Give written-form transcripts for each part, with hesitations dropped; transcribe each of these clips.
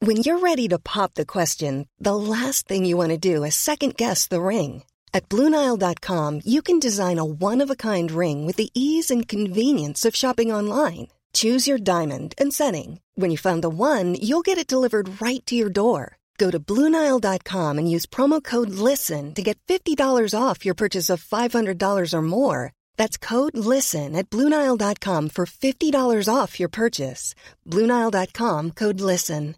When you're ready to pop the question, the last thing you want to do is second-guess the ring. At BlueNile.com, you can design a one-of-a-kind ring with the ease and convenience of shopping online. Choose your diamond and setting. When you find the one, you'll get it delivered right to your door. Go to BlueNile.com and use promo code LISTEN to get $50 off your purchase of $500 or more. That's code LISTEN at BlueNile.com for $50 off your purchase. BlueNile.com, code LISTEN.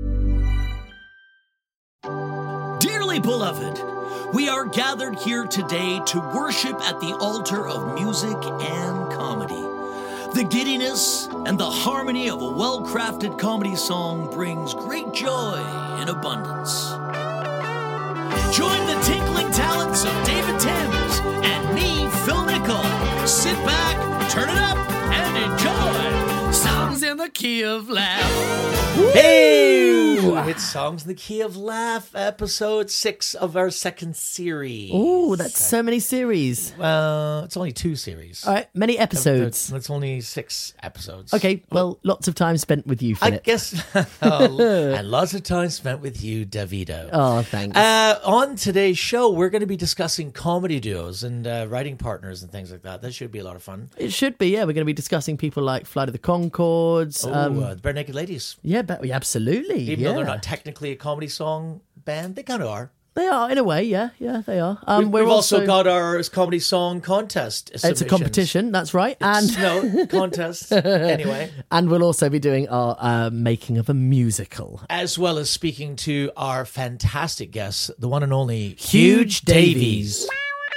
Dearly beloved, we are gathered here today to worship at the altar of music and comedy. The giddiness and the harmony of a well-crafted comedy song brings great joy in abundance. Join the tinkling talents of David Timms and me, Phil Nickel. Sit back, turn it up, and enjoy Songs in the Key of Laugh. Hey! It's Songs in the Key of Laugh, episode 6 of our second series. Oh, that's so many series. It's only 2 series. All right, many episodes. That's only 6 episodes. Okay, well, lots of time spent with you, I Philip. guess. And lots of time spent with you, Davido. Oh, thanks. On today's show, we're going to be discussing comedy duos and writing partners and things like that. That should be a lot of fun. It should be, yeah. We're going to be discussing people like Flight of the Conchords. The Bare Naked Ladies. Yeah, absolutely. Even though they're not technically a comedy song band, they kind of are. They are, in a way, yeah, they are. We've also got our comedy song contest submissions. It's a competition, that's right. Contest, anyway. And we'll also be doing our making of a musical. As well as speaking to our fantastic guest, the one and only Huge Davies.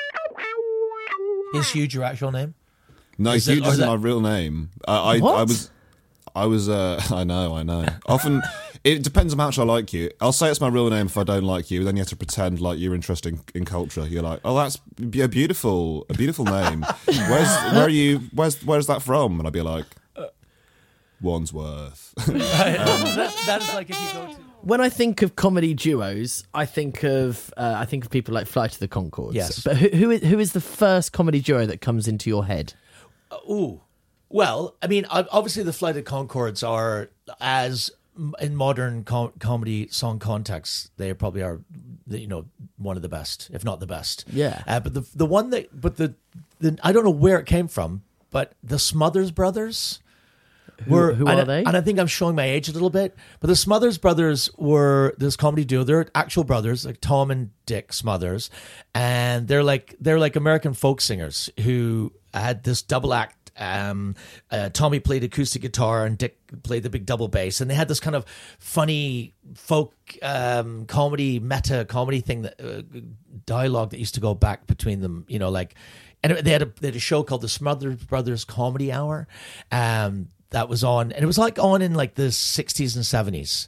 Is Huge your actual name? No, Huge isn't my real name. I know. Often, it depends on how much I like you. I'll say it's my real name if I don't like you, then you have to pretend like you're interested in culture. You're like, oh, that's a beautiful name. Where's that from? And I'd be like, Wandsworth. That is like if you go to... When I think of comedy duos, I think of people like Flight of the Conchords. Yes. But who is the first comedy duo that comes into your head? Well, I mean, obviously the Flight of Conchords are, as in modern comedy song contexts, they probably are, one of the best, if not the best. Yeah. But the one that, I don't know where it came from, but the Smothers Brothers Who are they? And I think I'm showing my age a little bit, but the Smothers Brothers were this comedy duo. They're actual brothers, like Tom and Dick Smothers, and they're like American folk singers who had this double act. Tommy played acoustic guitar and Dick played the big double bass, and they had this kind of funny folk comedy, meta comedy thing, that dialogue that used to go back between them, and they had a show called the Smothers Brothers Comedy Hour, that was on, and it was on in like the 60s and 70s.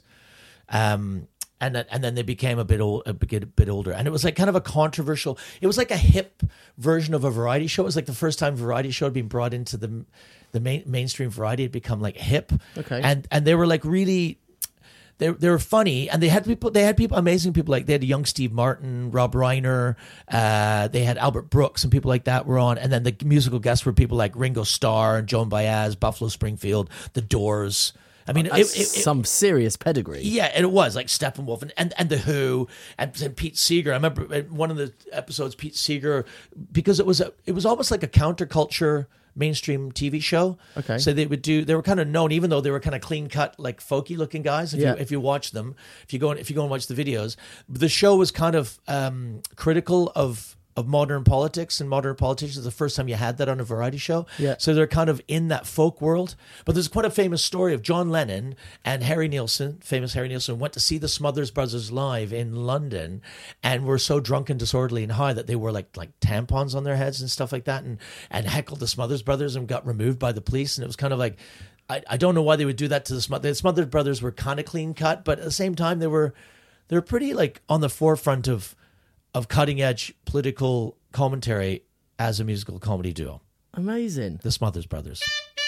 And then they became a bit older, and it was like kind of a controversial. It was like a hip version of a variety show. It was like the first time variety show had been brought into the mainstream variety. Had become like hip, okay. And they were like really, they were funny, and they had amazing people, like they had young Steve Martin, Rob Reiner, they had Albert Brooks and people like that were on, and then the musical guests were people like Ringo Starr and Joan Baez, Buffalo Springfield, The Doors. I mean, some serious pedigree. Yeah, and it was like Steppenwolf and The Who and Pete Seeger. I remember in one of the episodes, Pete Seeger, because it was almost like a counterculture mainstream TV show. Okay, so they were kind of known, even though they were kind of clean cut, like folky looking guys. If you watch them, if you go and watch the videos, the show was kind of critical of modern politics and modern politicians. It's the first time you had that on a variety show. Yeah. So they're kind of in that folk world. But there's quite a famous story of John Lennon and famous Harry Nilsson, went to see the Smothers Brothers live in London and were so drunk and disorderly and high that they wore like tampons on their heads and stuff like that, and heckled the Smothers Brothers and got removed by the police. And it was kind of like, I don't know why they would do that to the Smothers Brothers. Were kind of clean cut, but at the same time they were pretty like on the forefront of cutting edge political commentary as a musical comedy duo. Amazing. The Smothers Brothers.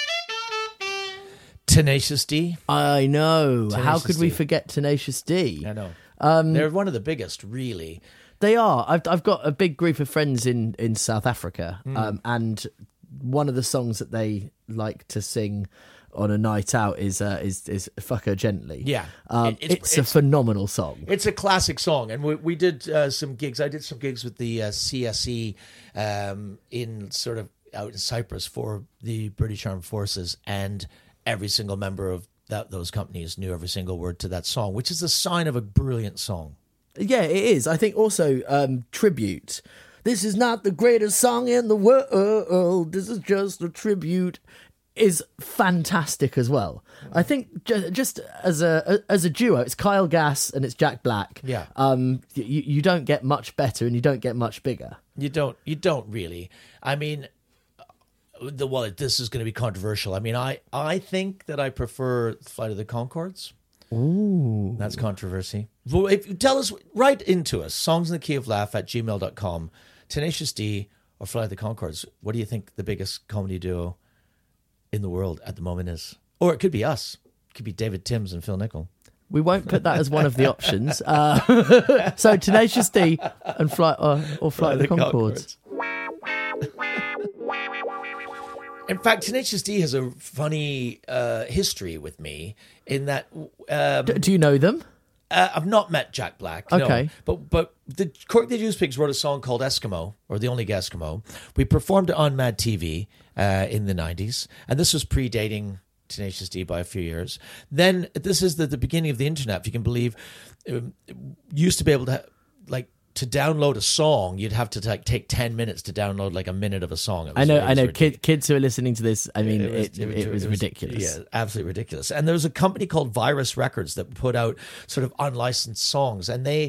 Tenacious D. I know. Tenacious How could we D. forget Tenacious D? I know. They're one of the biggest, really. They are. I've got a big group of friends in South Africa, and one of the songs that they like to sing on a night out is Fuck Her Gently. Yeah. It's a phenomenal song. It's a classic song, and we did some gigs. I did some gigs with the CSE in sort of out in Cyprus for the British Armed Forces, and every single member of those companies knew every single word to that song, which is a sign of a brilliant song. Yeah, it is. I think also tribute. This is not the greatest song in the world. This is just a tribute. Is fantastic as well. I think just as a duo, it's Kyle Gass and it's Jack Black. Yeah. You don't get much better and you don't get much bigger. You don't really. I mean, this is going to be controversial. I mean, I think that I prefer Flight of the Conchords. Ooh. That's controversy. Well, tell us, write into us, songsinthekeyoflaugh@gmail.com, Tenacious D or Flight of the Conchords. What do you think the biggest comedy duo in the world at the moment is? Or it could be us. It could be David Timms and Phil Nickel. We won't put that as one of the options. So Tenacious D and Flight of the Conchords. In fact, Tenacious D has a funny history with me in that... do you know them? I've not met Jack Black. Okay. No. But the Courtney Juice Pigs wrote a song called Eskimo, or The Only Eskimo. We performed it on Mad TV in the 90s, and this was predating Tenacious D by a few years. Then this is the beginning of the internet, if you can believe. Used to be able to to download a song, you'd have to take 10 minutes to download like a minute of a song. I know. Kids who are listening to this, I mean, it was ridiculous. Yeah, absolutely ridiculous. And there was a company called Virus Records that put out sort of unlicensed songs, and they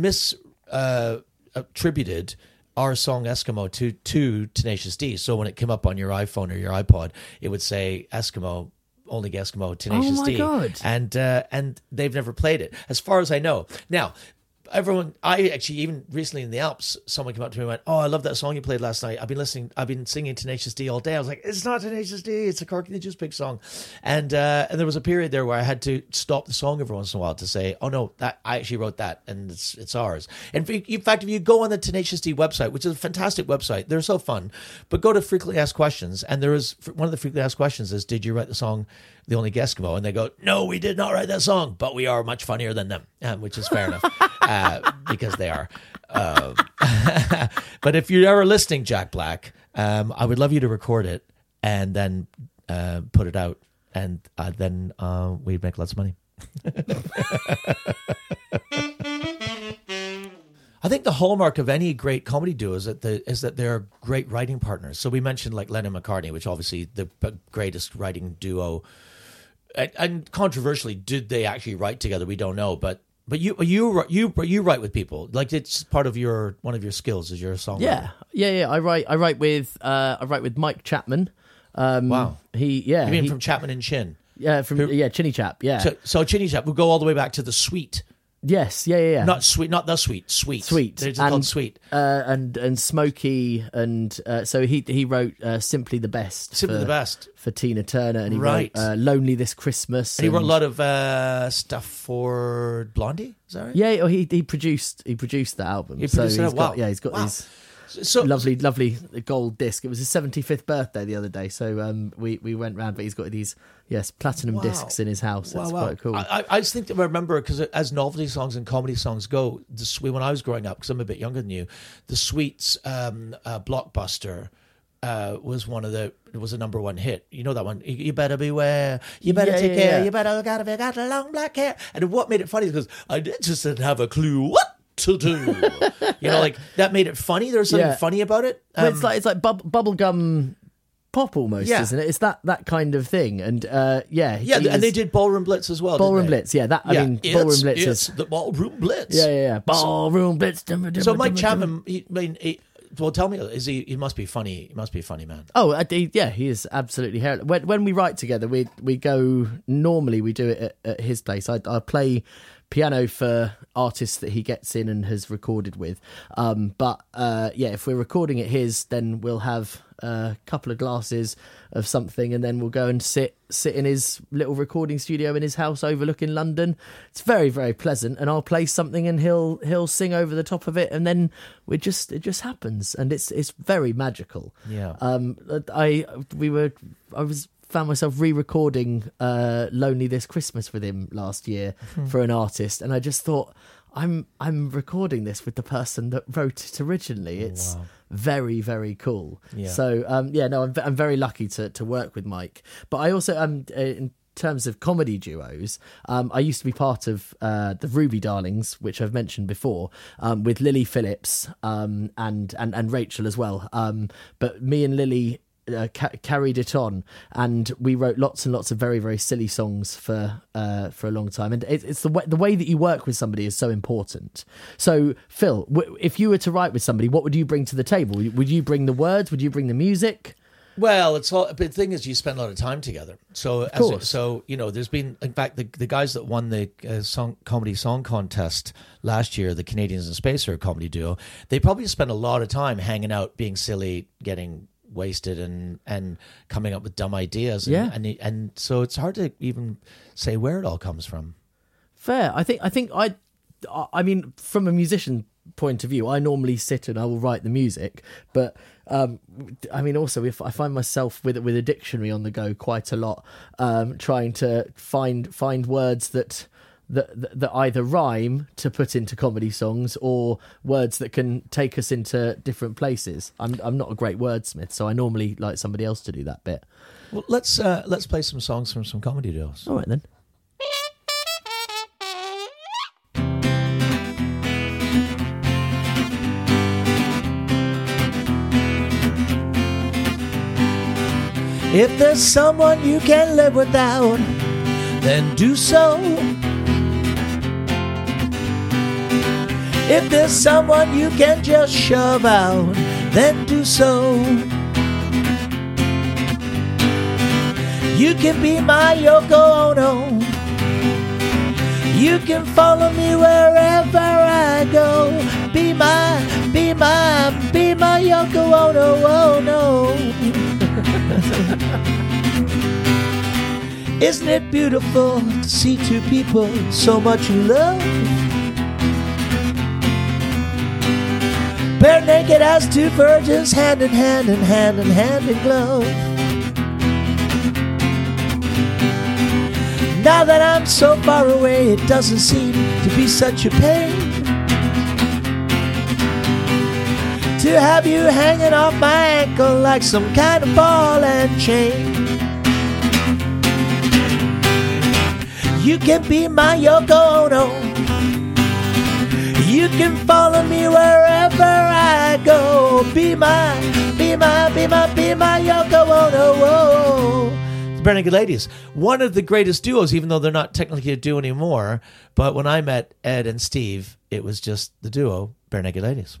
attributed our song Eskimo to Tenacious D. So when it came up on your iPhone or your iPod, it would say Eskimo, Only Eskimo, Tenacious D. Oh my God. And they've never played it, as far as I know. Now, I actually, even recently in the Alps, someone came up to me and went, "Oh, I love that song you played last night. I've been singing Tenacious D all day." I was like, "It's not Tenacious D, it's a Courtney Juice Pig song." And there was a period there where I had to stop the song every once in a while to say, "Oh no, that I actually wrote that, and it's ours." And in fact, if you go on the Tenacious D website, which is a fantastic website, they're so fun, but go to Frequently Asked Questions, and there is one of the frequently asked questions is, "Did you write the song The Only Eskimo?" And they go, "No, we did not write that song, but we are much funnier than them," which is fair enough. Because they are. But if you're ever listening, Jack Black, I would love you to record it and then put it out, and then we'd make lots of money. I think the hallmark of any great comedy duo is that they're great writing partners. So we mentioned like Lennon McCartney, which obviously the greatest writing duo. And controversially, did they actually write together? We don't know, but you write with people, like it's part of one of your skills is you're a songwriter. Yeah. I write with Mike Chapman. Wow. You mean from Chapman and Chin? Yeah, Chinny Chap. Yeah. So Chinny Chap will go all the way back to the Sweet. Yes, yeah. Not Sweet, not the Sweet. Sweet. They're just called Sweet. And Smokey, and so he wrote Simply the Best. Simply the Best for Tina Turner, and he wrote Lonely This Christmas. And he wrote a lot of stuff for Blondie. Is that right? Yeah, or he produced the album. He produced it. Wow. He's got his lovely gold disc. It was his 75th birthday the other day, so we went round, but he's got these platinum discs in his house. It's quite cool. I just think that I remember, because as novelty songs and comedy songs go, when I was growing up, because I'm a bit younger than you, the Sweets Blockbuster was was a number one hit. You know that one? You better beware. You better take care. You better look out if you got a long black hair. And what made it funny is because I just didn't have a clue what to do. You know, like that made it funny. There's something funny about it. It's like bubblegum pop almost, isn't it? It's that kind of thing. And and they did Ballroom Blitz as well. Ballroom Blitz, Ballroom Blitz is the Ballroom Blitz. Yeah. Ballroom Blitz. So Mike Chapman, tell me, he must be funny. He must be a funny man. Oh, he is absolutely hilarious. When we write together, we go. Normally, we do it at his place. I play piano for artists that he gets in and has recorded with. But if we're recording at his, then we'll have a couple of glasses of something, and then we'll go and sit in his little recording studio in his house overlooking London. It's very, very pleasant, and I'll play something and he'll sing over the top of it, and then it just happens, and it's very magical. Yeah. I was found myself re-recording "Lonely This Christmas" with him last year for an artist, and I just thought, I'm recording this with the person that wrote it originally. It's very, very cool. Yeah. So I'm very lucky to work with Mike. But I also in terms of comedy duos, I used to be part of the Ruby Darlings, which I've mentioned before, with Lily Phillips and Rachel as well. But me and Lily carried it on, and we wrote lots and lots of very, very silly songs for a long time. And it's the way that you work with somebody is so important. So Phil, if you were to write with somebody, what would you bring to the table? Would you bring the words? Would you bring the music? Well, it's all. But the thing is, you spend a lot of time together. So, there's been, in fact, the guys that won the comedy song contest last year, the Canadians in Space, are a comedy duo. They probably spent a lot of time hanging out, being silly, getting wasted, and coming up with dumb ideas. And so it's hard to even say where it all comes from. Fair. I mean, from a musician point of view, I normally sit and I will write the music, but I mean, also, if I find myself with a dictionary on the go quite a lot, trying to find words that either rhyme to put into comedy songs or words that can take us into different places. I'm not a great wordsmith, so I normally like somebody else to do that bit. Well, let's play some songs from some comedy duos. All right then. If there's someone you can live without, then do so. If there's someone you can just shove out, then do so. You can be my Yoko Ono. You can follow me wherever I go. Be my Yoko Ono. Oh no. Isn't it beautiful to see two people so much in love? Bare naked as two virgins, hand in hand and hand in hand in glove. Now that I'm so far away, it doesn't seem to be such a pain to have you hanging off my ankle like some kind of ball and chain. You can be my Yoko Ono. You can follow me wherever I go. Be my Yoko Ono. Whoa. The Barenaked Ladies, one of the greatest duos, even though they're not technically a duo anymore. But when I met Ed and Steve, it was just the duo Barenaked Ladies.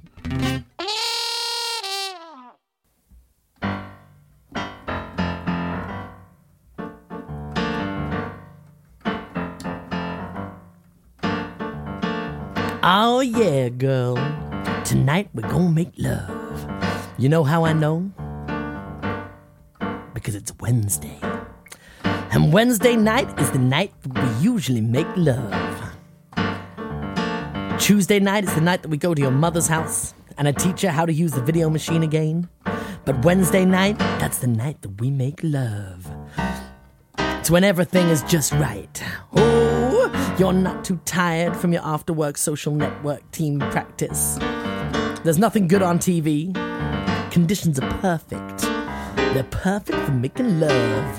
Oh yeah, girl. Tonight we're gonna make love. You know how I know? Because it's Wednesday. And Wednesday night is the night we usually make love. Tuesday night is the night that we go to your mother's house and I teach her how to use the video machine again. But Wednesday night, that's the night that we make love. It's when everything is just right. Oh, you're not too tired from your after-work social network team practice. There's nothing good on TV. Conditions are perfect. They're perfect for making love.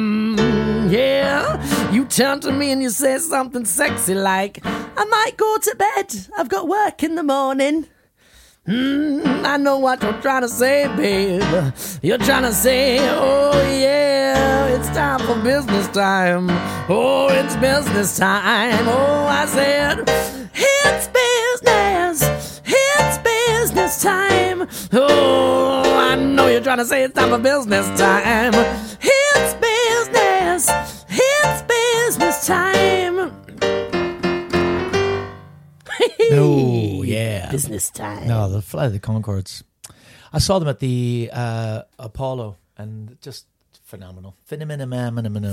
Yeah, you turn to me and you say something sexy like, I might go to bed, I've got work in the morning. I know what you're trying to say, babe. You're trying to say, oh yeah, it's time for business time. Oh, it's business time. Oh, I said, it's business. It's business time. Oh, I know you're trying to say it's time for business time. It's business. It's business time. Oh, yeah. Business time. No, the Flight of the Conchords. I saw them at the Apollo, and just phenomenal. Phenomenal.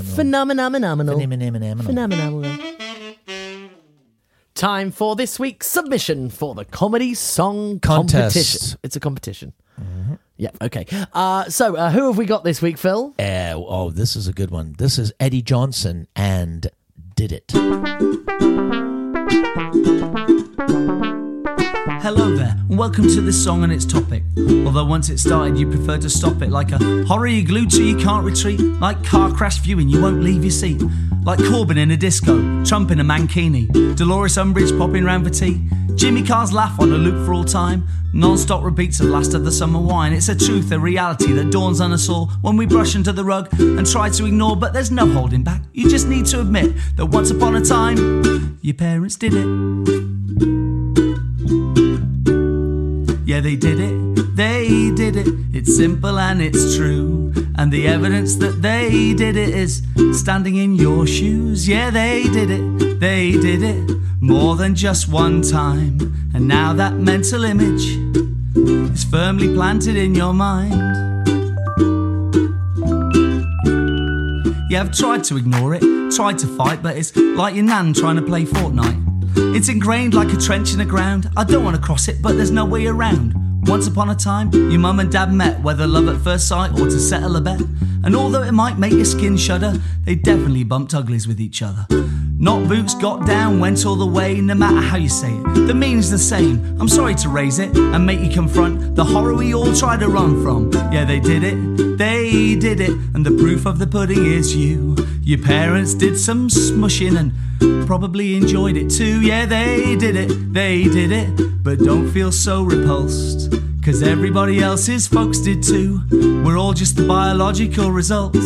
Time for this week's submission for the Comedy Song Contest. Competition. It's a competition. Mm-hmm. Yeah, okay. So who have we got this week, Phil? This is a good one. This is Eddie Johnson and Did It. Hello there, and welcome to this song and its topic. Although once it started, you prefer to stop it. Like a horror you glued to, you can't retreat. Like car crash viewing, you won't leave your seat. Like Corbyn in a disco, Trump in a mankini, Dolores Umbridge popping round for tea, Jimmy Carr's laugh on a loop for all time, non-stop repeats of Last of the Summer Wine. It's a truth, a reality that dawns on us all when we brush under the rug and try to ignore, but there's no holding back. You just need to admit that once upon a time, your parents did it. Yeah, they did it, it's simple and it's true. And the evidence that they did it is standing in your shoes. Yeah, they did it, more than just one time. And now that mental image is firmly planted in your mind. Yeah, I've tried to ignore it, tried to fight, but it's like your nan trying to play Fortnite. It's ingrained like a trench in the ground. I don't want to cross it, but there's no way around. Once upon a time, your mum and dad met, whether love at first sight or to settle a bet. And although it might make your skin shudder, they definitely bumped uglies with each other. Not boots, got down, went all the way. No matter how you say it, the meaning's the same. I'm sorry to raise it and make you confront the horror we all try to run from. Yeah, they did it, and the proof of the pudding is you. Your parents did some smushing and probably enjoyed it too. Yeah, they did it, but don't feel so repulsed, 'cause everybody else's folks did too. We're all just the biological results.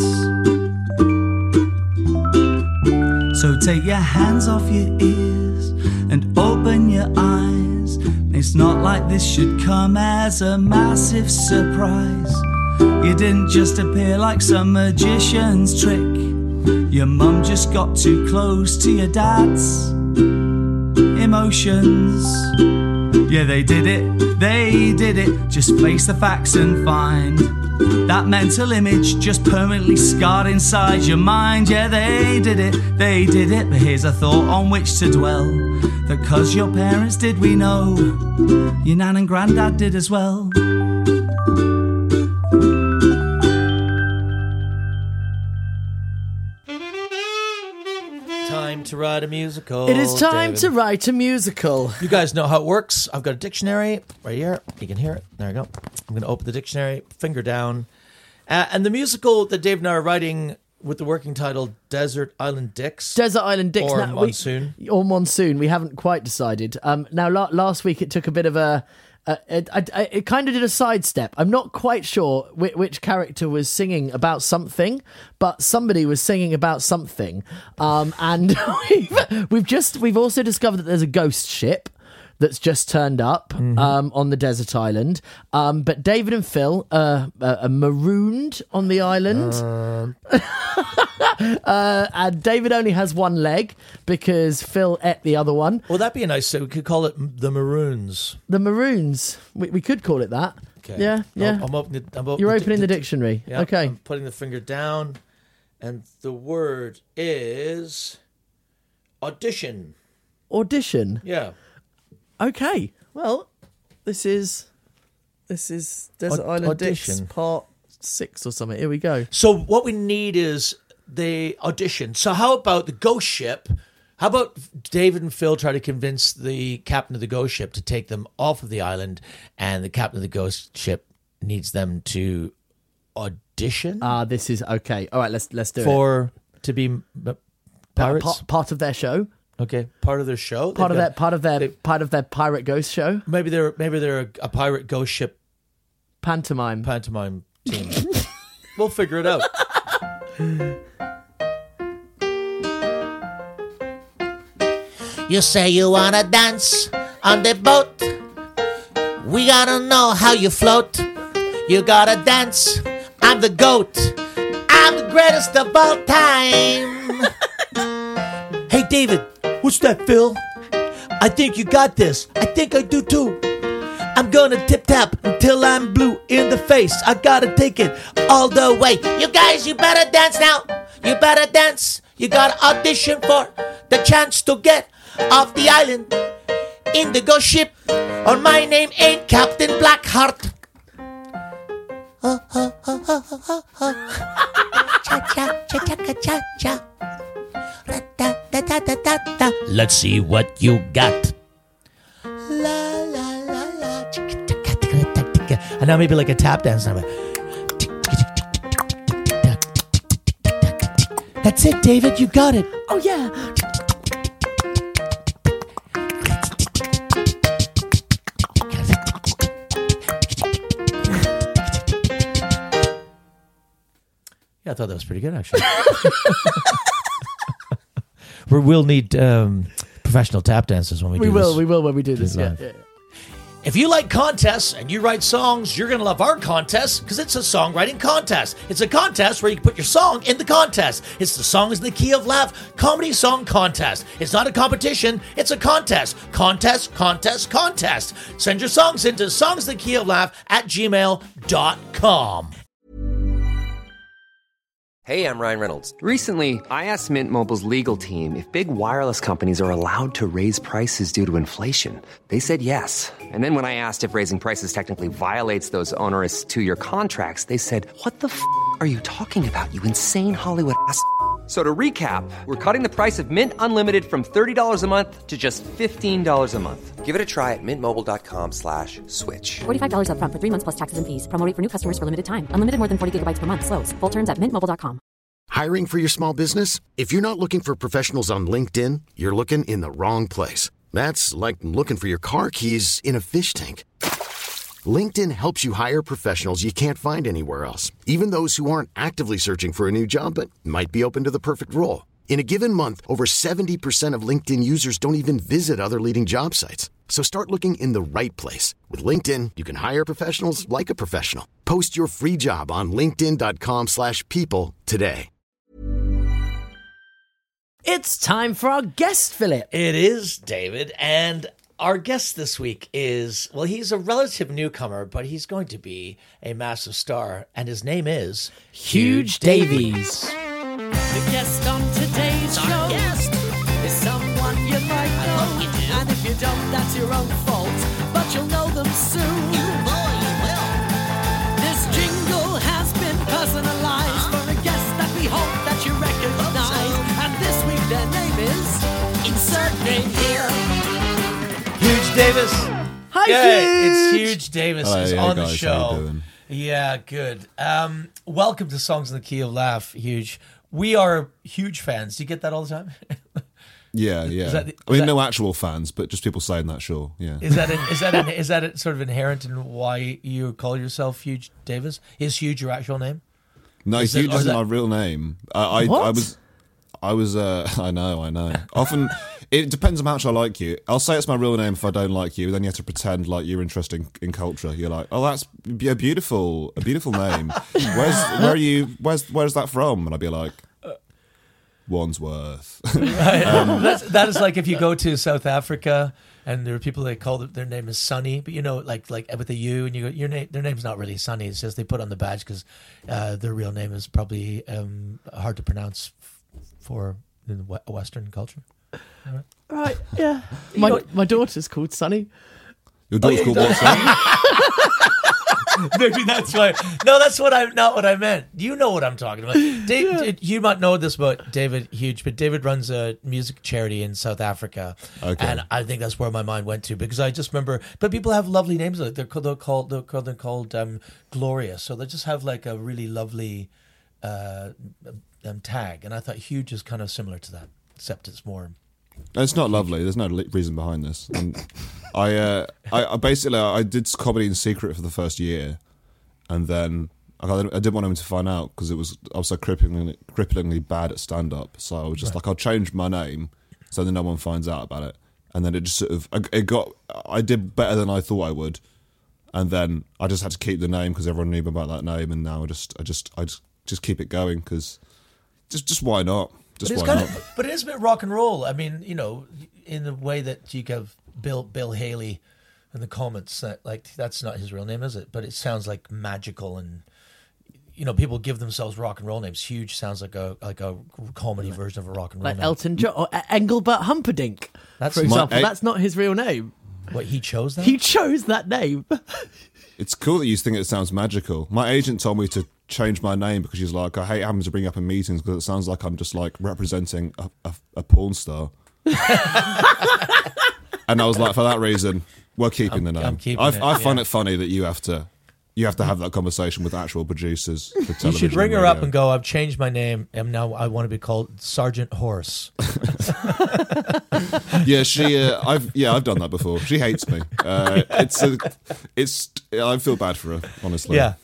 So take your hands off your ears and open your eyes. It's not like this should come as a massive surprise. You didn't just appear like some magician's trick. Your mum just got too close to your dad's emotions. Yeah, they did it, just face the facts and find that mental image just permanently scarred inside your mind. Yeah, they did it, but here's a thought on which to dwell. That 'cause your parents did, we know your nan and granddad did as well. Time to write a musical. It is time David. to write a musical. You guys know how it works. I've got a dictionary right here. You can hear it. There we go. I'm going to open the dictionary, finger down. And the musical that Dave and I are writing with the working title Desert Island Dicks. Desert Island Dicks. Or Monsoon. Or Monsoon. We haven't quite decided. Now, last week it took a bit of a... it kind of did a sidestep. I'm not quite sure which character was singing about something, but somebody was singing about something. And we've also discovered that there's a ghost ship that's just turned up on the desert island. But David and Phil are marooned on the island. And David only has one leg because Phil ate the other one. Well, that'd be a nice... So we could call it the Maroons. The Maroons. We could call it that. Okay. Yeah. I'm opening You're opening the dictionary. Yeah, okay. I'm putting the finger down. And the word is... audition. Audition? Yeah. Okay. Well, this is Desert Island Dicks audition. part 6 or something. Here we go. So what we need is the audition. So how about the ghost ship? How about David and Phil try to convince the captain of the ghost ship to take them off of the island, and the captain of the ghost ship needs them to audition This is okay. All right, let's do it. To be pirates. Part of their show. Okay, part of their show. Part of their pirate ghost show. Maybe they're a pirate ghost ship Pantomime team. We'll figure it out. You say you wanna dance on the boat. We gotta know how you float. You gotta dance. I'm the goat. I'm the greatest of all time. Hey, David. What's that, Phil? I think you got this. I think I do too. I'm gonna tip-tap until I'm blue in the face. I gotta take it all the way. You guys, you better dance now. You better dance. You gotta audition for the chance to get off the island in the ghost ship. Or my name ain't Captain Blackheart. Let's see what you got. And now maybe like a tap dance number. That's it, David. You got it. Oh, yeah. Yeah, I thought that was pretty good, actually. We'll need professional tap dancers when we do this. We will when we do this. Yeah. Live. If you like contests and you write songs, you're going to love our contest because it's a songwriting contest. It's a contest where you can put your song in the contest. It's the Songs in the Key of Laugh Comedy Song Contest. It's not a competition, it's a contest. Contest. Send your songs into songsinthekeyoflaugh@gmail.com. Hey, I'm Ryan Reynolds. Recently, I asked Mint Mobile's legal team if big wireless companies are allowed to raise prices due to inflation. They said yes. And then when I asked if raising prices technically violates those onerous 2-year contracts, they said, "What the f*** are you talking about, you insane Hollywood ass?" So to recap, we're cutting the price of Mint Unlimited from $30 a month to just $15 a month. Give it a try at mintmobile.com/switch. $45 up front for 3 months plus taxes and fees. Promo rate for new customers for limited time. Unlimited more than 40 gigabytes per month. Slows full terms at mintmobile.com. Hiring for your small business? If you're not looking for professionals on LinkedIn, you're looking in the wrong place. That's like looking for your car keys in a fish tank. LinkedIn helps you hire professionals you can't find anywhere else, even those who aren't actively searching for a new job but might be open to the perfect role. In a given month, over 70% of LinkedIn users don't even visit other leading job sites. So start looking in the right place. With LinkedIn, you can hire professionals like a professional. Post your free job on linkedin.com/people today. It's time for our guest, Philip. It is, David, and our guest this week is, well, he's a relative newcomer, but he's going to be a massive star, and his name is Huge Davies. The guest on today's show is someone you might know. And if you don't, that's your own fault. But you'll know them soon. This jingle has been personalized for a guest that we hope that you recognize. And this week their name is Insert Name Here. Huge Davis. Hi, Yeah, Huge. it's Huge Davis Hello, is yeah, on guys, the how show. you doing? Yeah, good. Welcome to Songs in the Key of Laugh, Huge. We are huge fans. Do you get that all the time? Yeah. No actual fans, but just people saying that. Sure, yeah. Is that sort of inherent in why you call yourself Huge Davis? Is Huge your actual name? No, Is Huge it- or is isn't that- my real name. I was. I know. Often, it depends on how much I like you. I'll say it's my real name if I don't like you. Then you have to pretend like you're interested in culture. You're like, oh, that's a beautiful name. Where's that from? And I'd be like, Wandsworth. That is like if you go to South Africa and there are people that call their name is Sunny, but like with a U, and you go, their name's not really Sunny. It's just they put on the badge because their real name is probably hard to pronounce for in the Western culture. Right, yeah. My daughter's called Sunny. Your daughter's called what? Son? Maybe that's why. No, that's not what I meant. You know what I'm talking about. You might know this about David Huge, but David runs a music charity in South Africa, and I think that's where my mind went to because I just remember. But people have lovely names. They're called Glorious, so they just have like a really lovely tag. And I thought Huge is kind of similar to that, except it's more. It's not lovely. There's no reason behind this. And I basically I did comedy in secret for the first year, and then I didn't want him to find out because I was so cripplingly bad at stand up. So I was just like, I'll change my name so that no one finds out about it. And then it just sort of I did better than I thought I would, and then I just had to keep the name because everyone knew about that name, and now I just keep it going because just why not? But it is a bit rock and roll. I mean, in the way that you have Bill Haley in the comments that that's not his real name, is it? But it sounds like magical, and people give themselves rock and roll names. Huge sounds like a comedy version of a rock and roll Like name. Elton John or Engelbert Humperdinck, for example. That's not his real name. What, he chose that? He chose that name. It's cool that you think it sounds magical. My agent told me to change my name because she's like, I hate having to bring up in meetings because it sounds like I'm just like representing a porn star. And I was like, for that reason, we're keeping the name. I'm keeping I find it funny that you have to have that conversation with actual producers for television. You should ring her radio. up and go, I've changed my name and now I want to be called Sergeant Horse. Yeah, I've done that before. She hates me. I feel bad for her, honestly. Yeah.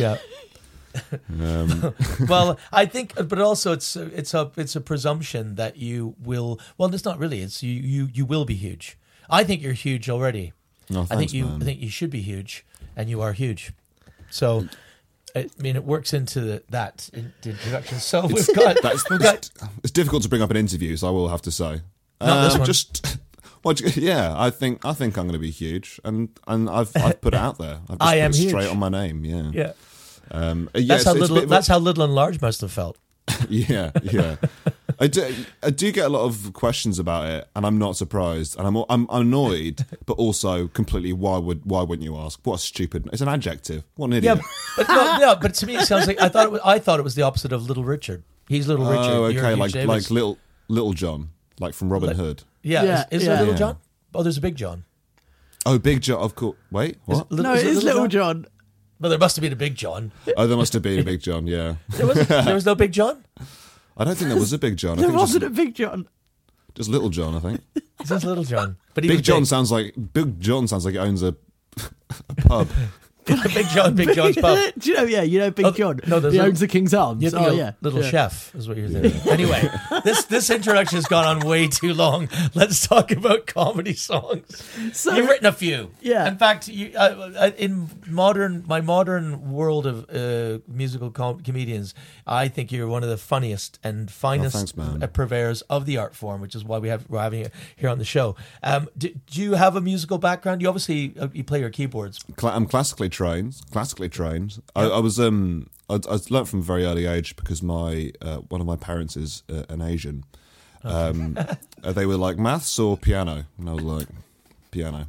Well, I think, but also it's a presumption that you will. Well, it's not really. It's you will be huge. I think you're huge already. No, thanks, I think you should be huge, and you are huge. So, I mean, it works into the introduction. So we've got. It's difficult to bring up in interviews. I will have to say. Not this one. I think I'm going to be huge, and I've put it out there. I've just I put am it huge. straight on my name. Yeah. Yeah. That's How little and large must have felt. Yeah. I do get a lot of questions about it, and I'm not surprised, and I'm annoyed, but also completely. Why wouldn't you ask? What a stupid! It's an adjective. What an idiot! Yeah, but to me it sounds like I thought it was the opposite of Little Richard. He's Little Richard. Oh, You're okay, Hugh Davis. like little John, like from Robin Hood. Yeah, is there Little Yeah. John? Oh, there's a Big John. Oh, Big John. Of course. Wait, what? No, it is Little John. Well, there must have been a Big John. Oh, there must have been a Big John. Yeah. There was no Big John? I don't think there was a Big John. I There think wasn't a Big John. just Little John. I think It says Little John. But he Big was John big. sounds like he owns a pub. Big John's pub. Do you know Big John? no, there's he a- owns the King's Arms. You think yeah. Little Yeah. Chef is what you're thinking. Anyway, this introduction has gone on way too long. Let's talk about comedy songs. So- You've written a few. Yeah. In fact, in my modern world of musical comedians, I think you're one of the funniest and finest thanks, man. purveyors of the art form, which is why we're having it here on the show. Do you have a musical background? You obviously you play your keyboards. I'm classically trained. I was I learnt from a very early age because my one of my parents is an Asian. They were like, maths or piano, and I was like, piano.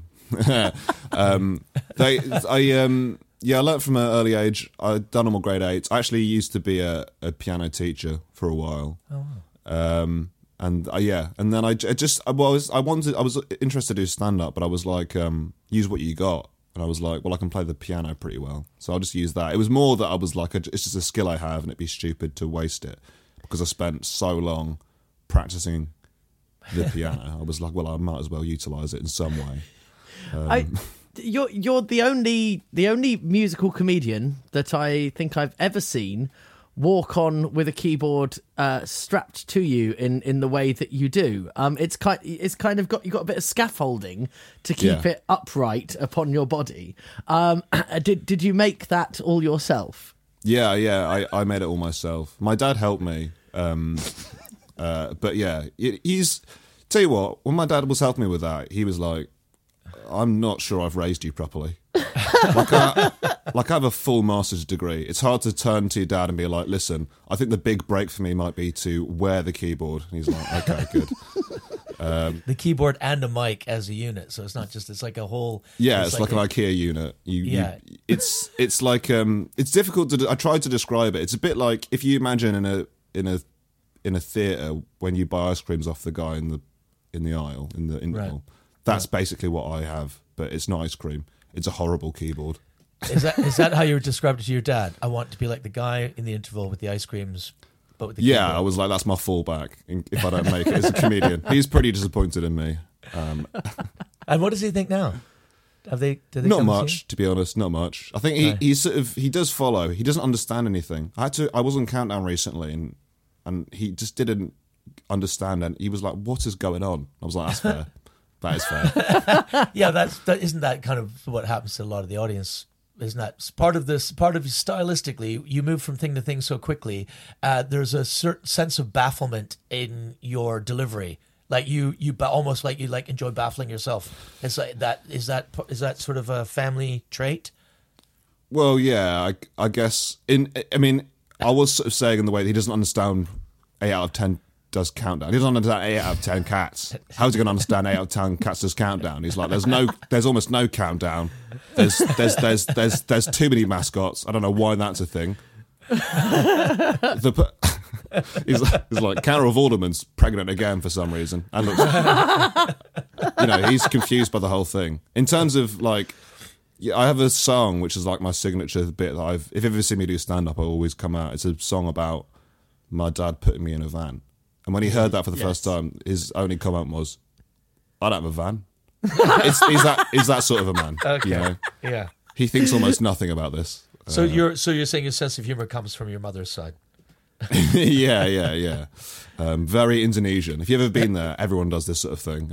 I learnt from an early age. I'd done them all grade 8. I actually used to be a piano teacher for a while. Oh, wow. And then I was interested to do stand up, but I was like, use what you got. And I was like, well, I can play the piano pretty well, so I'll just use that. It was more that I was like, it's just a skill I have, and it'd be stupid to waste it because I spent so long practicing the piano. I was like, well, I might as well utilize it in some way. You're the only musical comedian that I think I've ever seen walk on with a keyboard strapped to you in the way that you do. It's kind of got a bit of scaffolding to keep it upright upon your body. Did you make that all yourself? Yeah, I made it all myself. My dad helped me, but yeah, he's. Tell you what, when my dad was helping me with that, he was like, "I'm not sure I've raised you properly." I have a full master's degree. It's hard to turn to your dad and be like, listen, I think the big break for me might be to wear the keyboard. And he's like, okay, good. The keyboard and a mic as a unit, so it's not just, it's like a whole... Yeah, it's like an IKEA unit. It's like, it's difficult to... I tried to describe it. It's a bit like if you imagine in a theatre when you buy ice creams off the guy in the aisle, in the interval. Right. That's basically what I have, but it's not ice cream. It's a horrible keyboard. Is that how you described it to your dad? I want to be like the guy in the interval with the ice creams, but with the keyboard. I was like, that's my fallback if I don't make it as a comedian. He's pretty disappointed in me. And what does he think now? Did they not come much, to be honest, not much. I think he does follow. He doesn't understand anything. I was on Countdown recently, and he just didn't understand, and he was like, what is going on? I was like, that's fair. That is fair. Yeah, isn't that kind of what happens to a lot of the audience? Isn't that part of stylistically, you move from thing to thing so quickly. There's a certain sense of bafflement in your delivery, like you almost like you like enjoy baffling yourself. It's like that. Is that sort of a family trait? Well, yeah, I guess. I was sort of saying in the way that he doesn't understand 8 out of 10 does countdown. He doesn't understand 8 out of 10 cats. How's he going to understand 8 out of 10 cats does countdown? He's like, there's almost no countdown. There's too many mascots. I don't know why that's a thing. He's like Carol Vorderman's pregnant again for some reason, and looks, he's confused by the whole thing. In terms of like, I have a song which is like my signature bit that if you've ever seen me do stand up, I always come out. It's a song about my dad putting me in a van, and when he heard that for the first time, his only comment was, "I don't have a van." He's that sort of a man. Okay. Yeah. He thinks almost nothing about this. So you're saying your sense of humor comes from your mother's side. yeah. Very Indonesian. If you've ever been there, everyone does this sort of thing.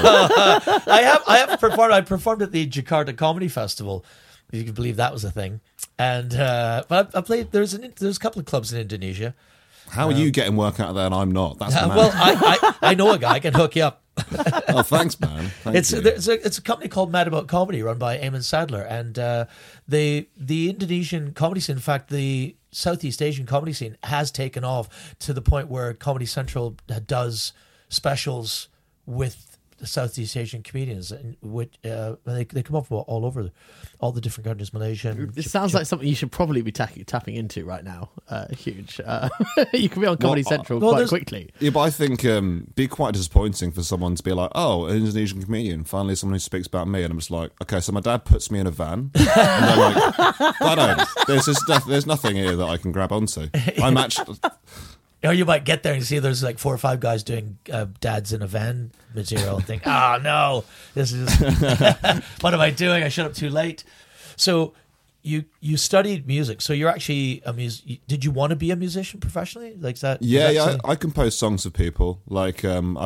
I have performed. I performed at the Jakarta Comedy Festival. If you can believe that was a thing. And but I played. There's a couple of clubs in Indonesia. How are you getting work out of there and I'm not? That's mad. Well, I know a guy. I can hook you up. Oh, thanks, man. It's a company called Mad About Comedy run by Eamon Sadler, and the Indonesian comedy scene, in fact, the Southeast Asian comedy scene has taken off to the point where Comedy Central does specials with the Southeast Asian comedians, and they come up from all over, all the different countries, Malaysia. It sounds like something you should probably be tapping into right now. Huge. You can be on Comedy Central quite quickly. Yeah, but I think be quite disappointing for someone to be like, oh, an Indonesian comedian, finally someone who speaks about me, and I'm just like, okay, so my dad puts me in a van, and they're like, there's nothing here that I can grab onto. I'm actually... Or you might get there and see there's like 4 or 5 guys doing dads in a van material and think, oh no, this is what am I doing? I showed up too late. So you studied music. So you're actually did you want to be a musician professionally? Like that? Yeah. I compose songs for people. Like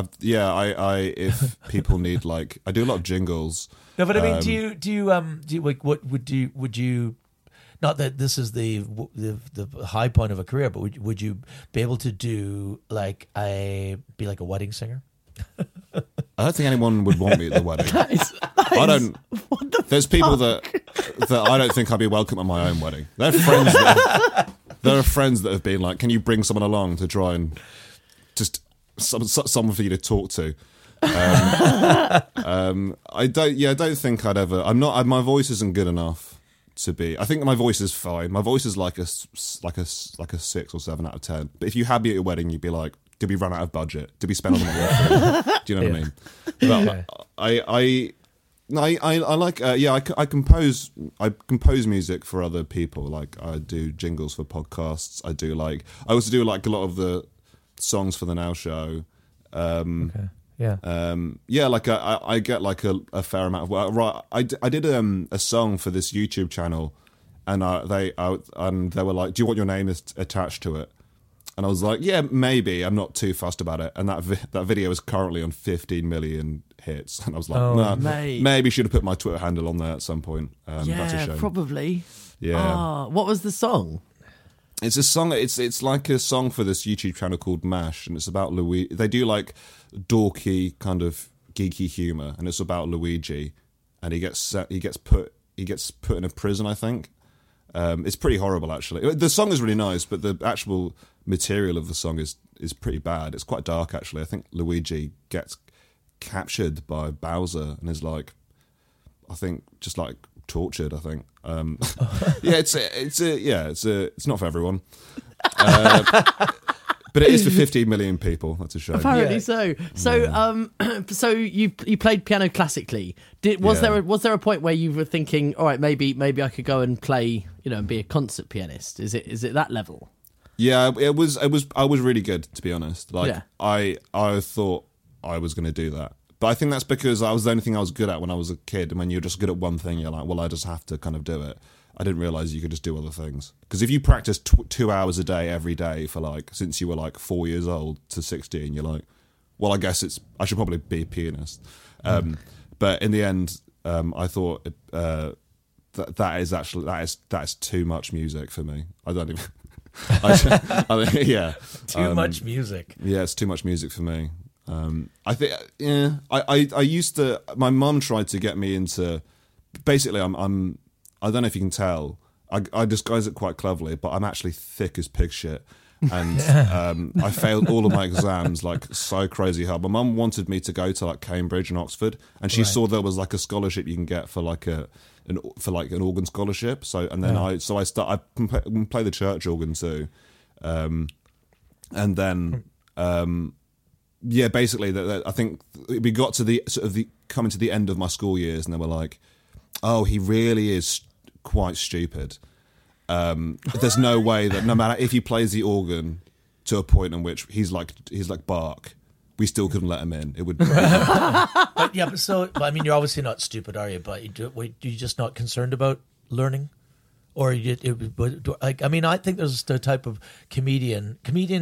if people need, like, I do a lot of jingles. No, but I mean, would you? Not that this is the high point of a career, but would you be able to do be like a wedding singer? I don't think anyone would want me at the wedding. There's people that I don't think I'd be welcome at my own wedding. There are friends that have been like, "Can you bring someone along to try and just someone for you to talk to?" I don't think I'd ever. I'm not. My voice isn't good enough to be. I think my voice is fine. My voice is like a 6 or 7 out of 10. But if you had me at your wedding, you'd be like, did we run out of budget? Did we spend all the money? Do you know what I mean? But I compose music for other people. Like, I do jingles for podcasts. I also do like a lot of the songs for the Now Show. Okay. Yeah. I get like a fair amount of work. Right. I did a song for this YouTube channel, and they were like, "Do you want your name attached to it?" And I was like, "Yeah, maybe. I'm not too fussed about it." And that video is currently on 15 million hits, and I was like, maybe should have put my Twitter handle on there at some point. That's a shame. Probably. Yeah. What was the song? It's a song. It's like a song for this YouTube channel called Mash, and it's about Luigi. They do like dorky kind of geeky humor, and it's about Luigi, and he gets put in a prison, I think. It's pretty horrible, actually. The song is really nice, but the actual material of the song is pretty bad. It's quite dark, actually. I think Luigi gets captured by Bowser and is like, I think, just like tortured, I think. It's not for everyone. But it is for 15 million people. That's a shame. Apparently so. So, so you played piano classically. Was there a point where you were thinking, all right, maybe I could go and play, and be a concert pianist? Is it that level? Yeah, it was. I was really good, to be honest. I thought I was going to do that. But I think that's because I was the only thing I was good at when I was a kid. And when you're just good at one thing, you're like, well, I just have to kind of do it. I didn't realise you could just do other things. Because if you practice 2 hours a day every day for since you were 4 years old to 16, you're like, well, I guess I should probably be a pianist. But in the end, I thought that is too much music for me. I don't even. Too much music. Yeah, it's too much music for me. I think. Yeah, I used to. My mum tried to get me into. Basically, I'm. I don't know if you can tell. I disguise it quite cleverly, but I'm actually thick as pig shit. and I failed all of my exams like so crazy hard. My mum wanted me to go to like Cambridge and Oxford, and she saw there was like a scholarship you can get for like an organ scholarship. So and then I play the church organ too, and then basically I think we got to the sort of coming to the end of my school years, and they were like, oh, he really is quite stupid. There's no way that no matter if he plays the organ to a point in which he's like Bach, we still couldn't let him in. It would. But I mean, you're obviously not stupid, are you? But you're just not concerned about learning, or I think there's the type of comedians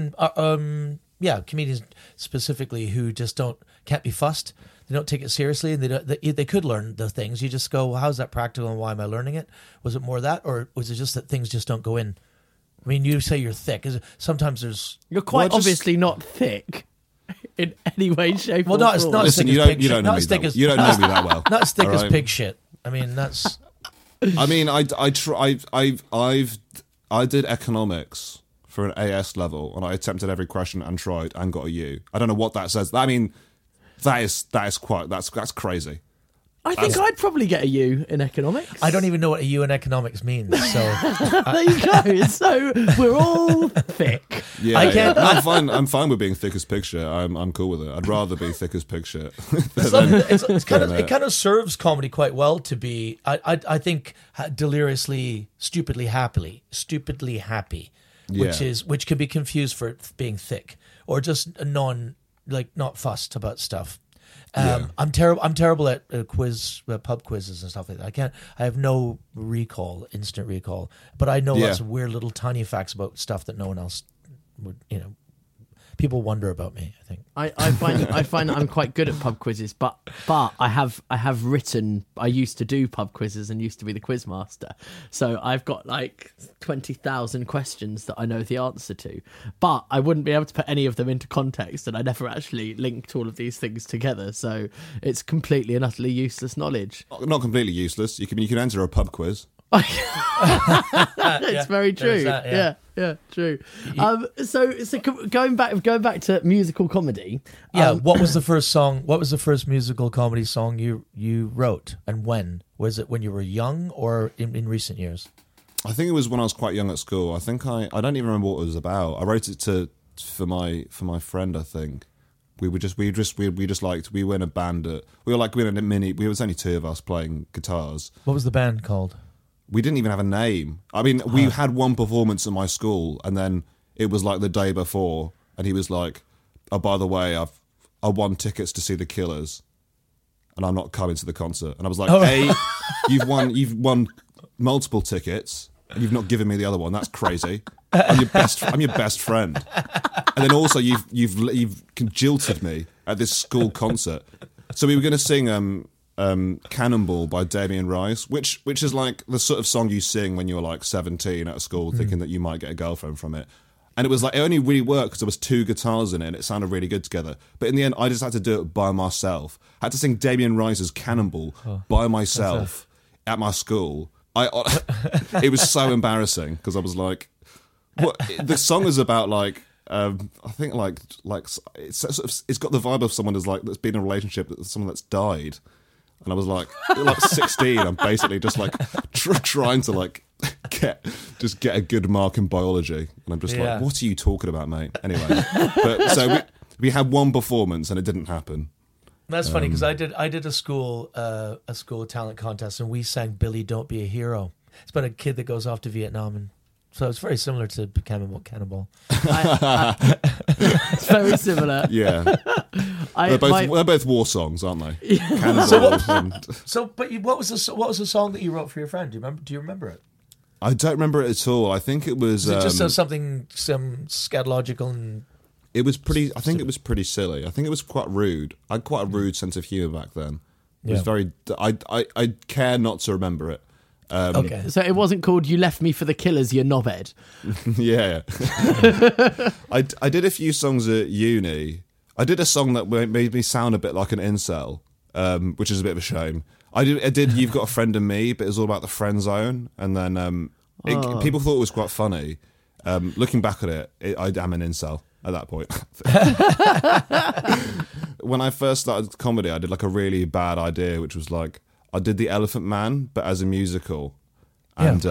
specifically who just can't be fussed. They don't take it seriously, and they could learn the things. You just go, well, how's that practical, and why am I learning it? Was it more that, or was it just that things just don't go in? I mean, you say you're thick. Sometimes you're quite obviously not thick in any way, shape, or form. Not Listen, you don't know me that well. Not as thick as pig shit. I mean, that's. I mean, I did economics for an AS level, and I attempted every question and tried and got a U. I don't know what that says. I mean. That's crazy. I think I'd probably get a U in economics. I don't even know what a U in economics means. So there you go. So we're all thick. Yeah, I'm fine with being thick as pig shit. I'm cool with it. I'd rather be thick as pig shit. It kind of serves comedy quite well to be. I think deliriously, stupidly happy, which can be confused for being thick or just not fussed about stuff. I'm terrible at pub quizzes and stuff like that. I have no instant recall, but I know lots of weird little tiny facts about stuff that no one else would, people wonder about me, I think. I find that I'm quite good at pub quizzes, but I have written. I used to do pub quizzes and used to be the quiz master, so I've got like 20,000 questions that I know the answer to, but I wouldn't be able to put any of them into context, and I never actually linked all of these things together. So it's completely and utterly useless knowledge. Not completely useless. You can enter a pub quiz. It's very true. That, yeah, true. So going back to musical comedy. What was the first song? What was the first musical comedy song you wrote, and when was it? When you were young, or in recent years? I think it was when I was quite young at school. I think I don't even remember what it was about. I wrote it for my friend. I think we were in a band. We were in a mini. There was only two of us playing guitars. What was the band called? We didn't even have a name. I mean, we had one performance at my school, and then it was like the day before, and he was like, "Oh, by the way, I won tickets to see the Killers, and I'm not coming to the concert." And I was like, "Hey, you've won multiple tickets, and you've not given me the other one. That's crazy. I'm your best friend, and then also you've jilted me at this school concert." So we were going to sing Cannonball by Damien Rice, which is like the sort of song you sing when you're like 17 at school, thinking that you might get a girlfriend from it. And it was like, it only really worked because there was two guitars in it and it sounded really good together. But in the end, I just had to do it by myself. I had to sing Damien Rice's Cannonball by myself at my school. It was so embarrassing because I was like, what? The song is about like, I think like it's got the vibe of someone that's been in a relationship with someone that's died. And I was like 16. I'm basically just like trying to like get a good mark in biology, and I'm just like, what are you talking about, mate? Anyway, but so we had one performance and it didn't happen. That's funny because I did a school talent contest, and we sang "Billy, Don't Be a Hero." It's about a kid that goes off to Vietnam, and so it's very similar to Cannonball. It's very similar. Yeah. They're both war songs, aren't they? Yeah. But what was the song that you wrote for your friend? Do you remember it? I don't remember it at all. I think it was. It just some scatological and. It was pretty. I think it was pretty silly. I think it was quite rude. I had quite a rude sense of humour back then. It was very. I care not to remember it. Okay. So it wasn't called "You Left Me for the Killers, You Knobhead." Yeah. I did a few songs at uni. I did a song that made me sound a bit like an incel, which is a bit of a shame. I did You've Got a Friend in Me, but it was all about the friend zone. And then people thought it was quite funny. Looking back at it, I am an incel at that point. When I first started comedy, I did like a really bad idea, which was like I did The Elephant Man, but as a musical, and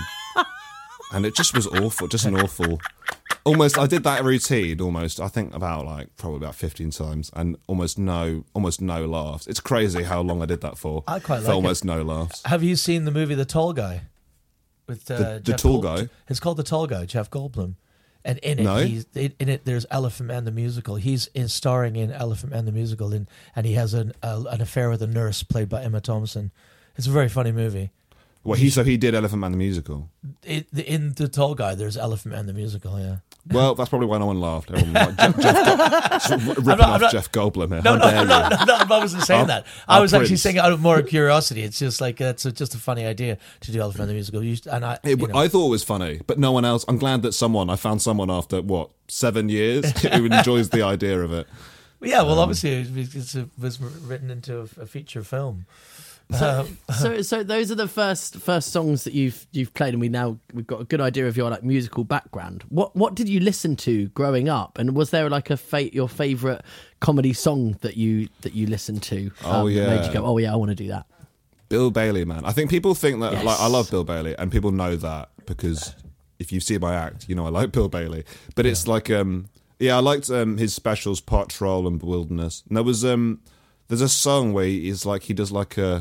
and it just was awful, just an awful. Almost, I did that routine almost. I think probably about 15 times, and almost no laughs. It's crazy how long I did that for. I quite like almost no laughs. Have you seen the movie The Tall Guy? With the Jeff Tall Guy. It's called The Tall Guy, Jeff Goldblum, and in it, there's Elephant Man the musical. He's starring in Elephant Man the musical, and he has an affair with a nurse played by Emma Thompson. It's a very funny movie. Well, he did Elephant Man the musical. In The Tall Guy, there's Elephant Man the musical. Yeah. Well, that's probably why no one laughed. Everyone was like, ripping off Jeff Goldblum here. No, I wasn't saying that. I was actually saying it out of more curiosity. It's just like it's just a funny idea to do Elephant Man the musical. I thought it was funny, but no one else. I'm glad that I found someone after 7 years who enjoys the idea of it. Yeah, well, obviously it was written into a feature film. So those are the first songs that you've played, and we've got a good idea of your like musical background. What did you listen to growing up, and was there like your favourite comedy song that you listened to? That made you go, oh yeah, I want to do that. Bill Bailey, man. I think people think that Yes. like I love Bill Bailey, and people know that because if you see my act, you know I like Bill Bailey. But it's like I liked his specials, Pot Troll and Wilderness. And there was there's a song where he does like a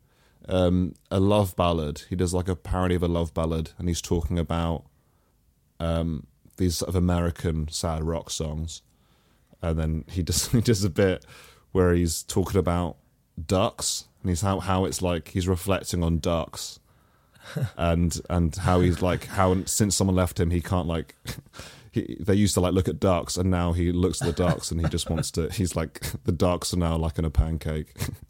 love ballad. He does like a parody of a love ballad, and he's talking about these sort of American sad rock songs. And then he does a bit where he's talking about ducks, and he's how it's like he's reflecting on ducks, and how he's like how since someone left him, he can't like. They used to like look at ducks, and now he looks at the ducks and he just wants to. He's like, the ducks are now like in a pancake,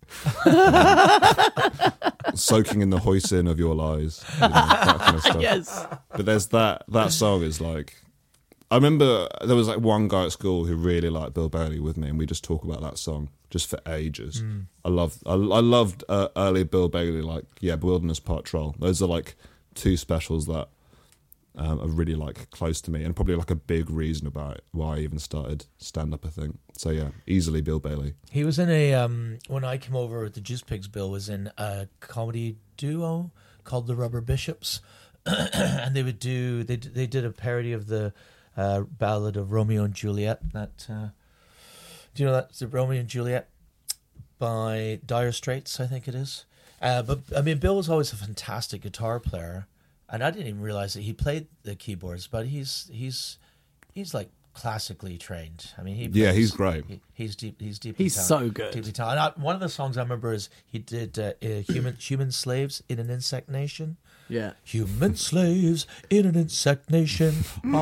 soaking in the hoisin of your lies, that kind of stuff. Yes. But there's that song is like, I remember there was like one guy at school who really liked Bill Bailey with me, and we just talk about that song just for ages. I loved early Bill Bailey, like Wilderness, Pot Troll. Those are like two specials that. Are really like close to me, and probably like a big reason about why I even started stand up, I think. So yeah, easily Bill Bailey. He was in a when I came over, the Juice Pigs. Bill was in a comedy duo called the Rubber Bishops, and they did a parody of the ballad of Romeo and Juliet. That do you know that's the Romeo and Juliet by Dire Straits, I think it is. But I mean, Bill was always a fantastic guitar player. And I didn't even realize that he played the keyboards, but he's like classically trained. I mean, he's great. He's deeply so good. Deeply talented. One of the songs I remember is he did "Human Slaves in an Insect Nation." Yeah, human slaves in an insect nation.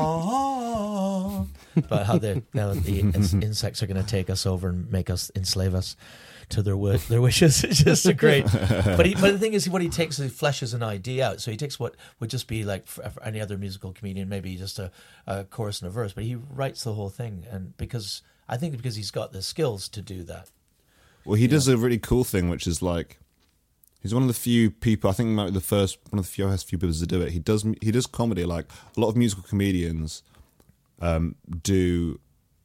But how the insects are going to take us over and make us enslave us to their wishes. It's just a great. But the thing is, what he takes is he fleshes an idea out. So he takes what would just be like for any other musical comedian, maybe just a chorus and a verse, but he writes the whole thing, and because he's got the skills to do that. Well, he does a really cool thing, which is like he's one of the few people. I think he might be one of the few people to do it. He does comedy like a lot of musical comedians do.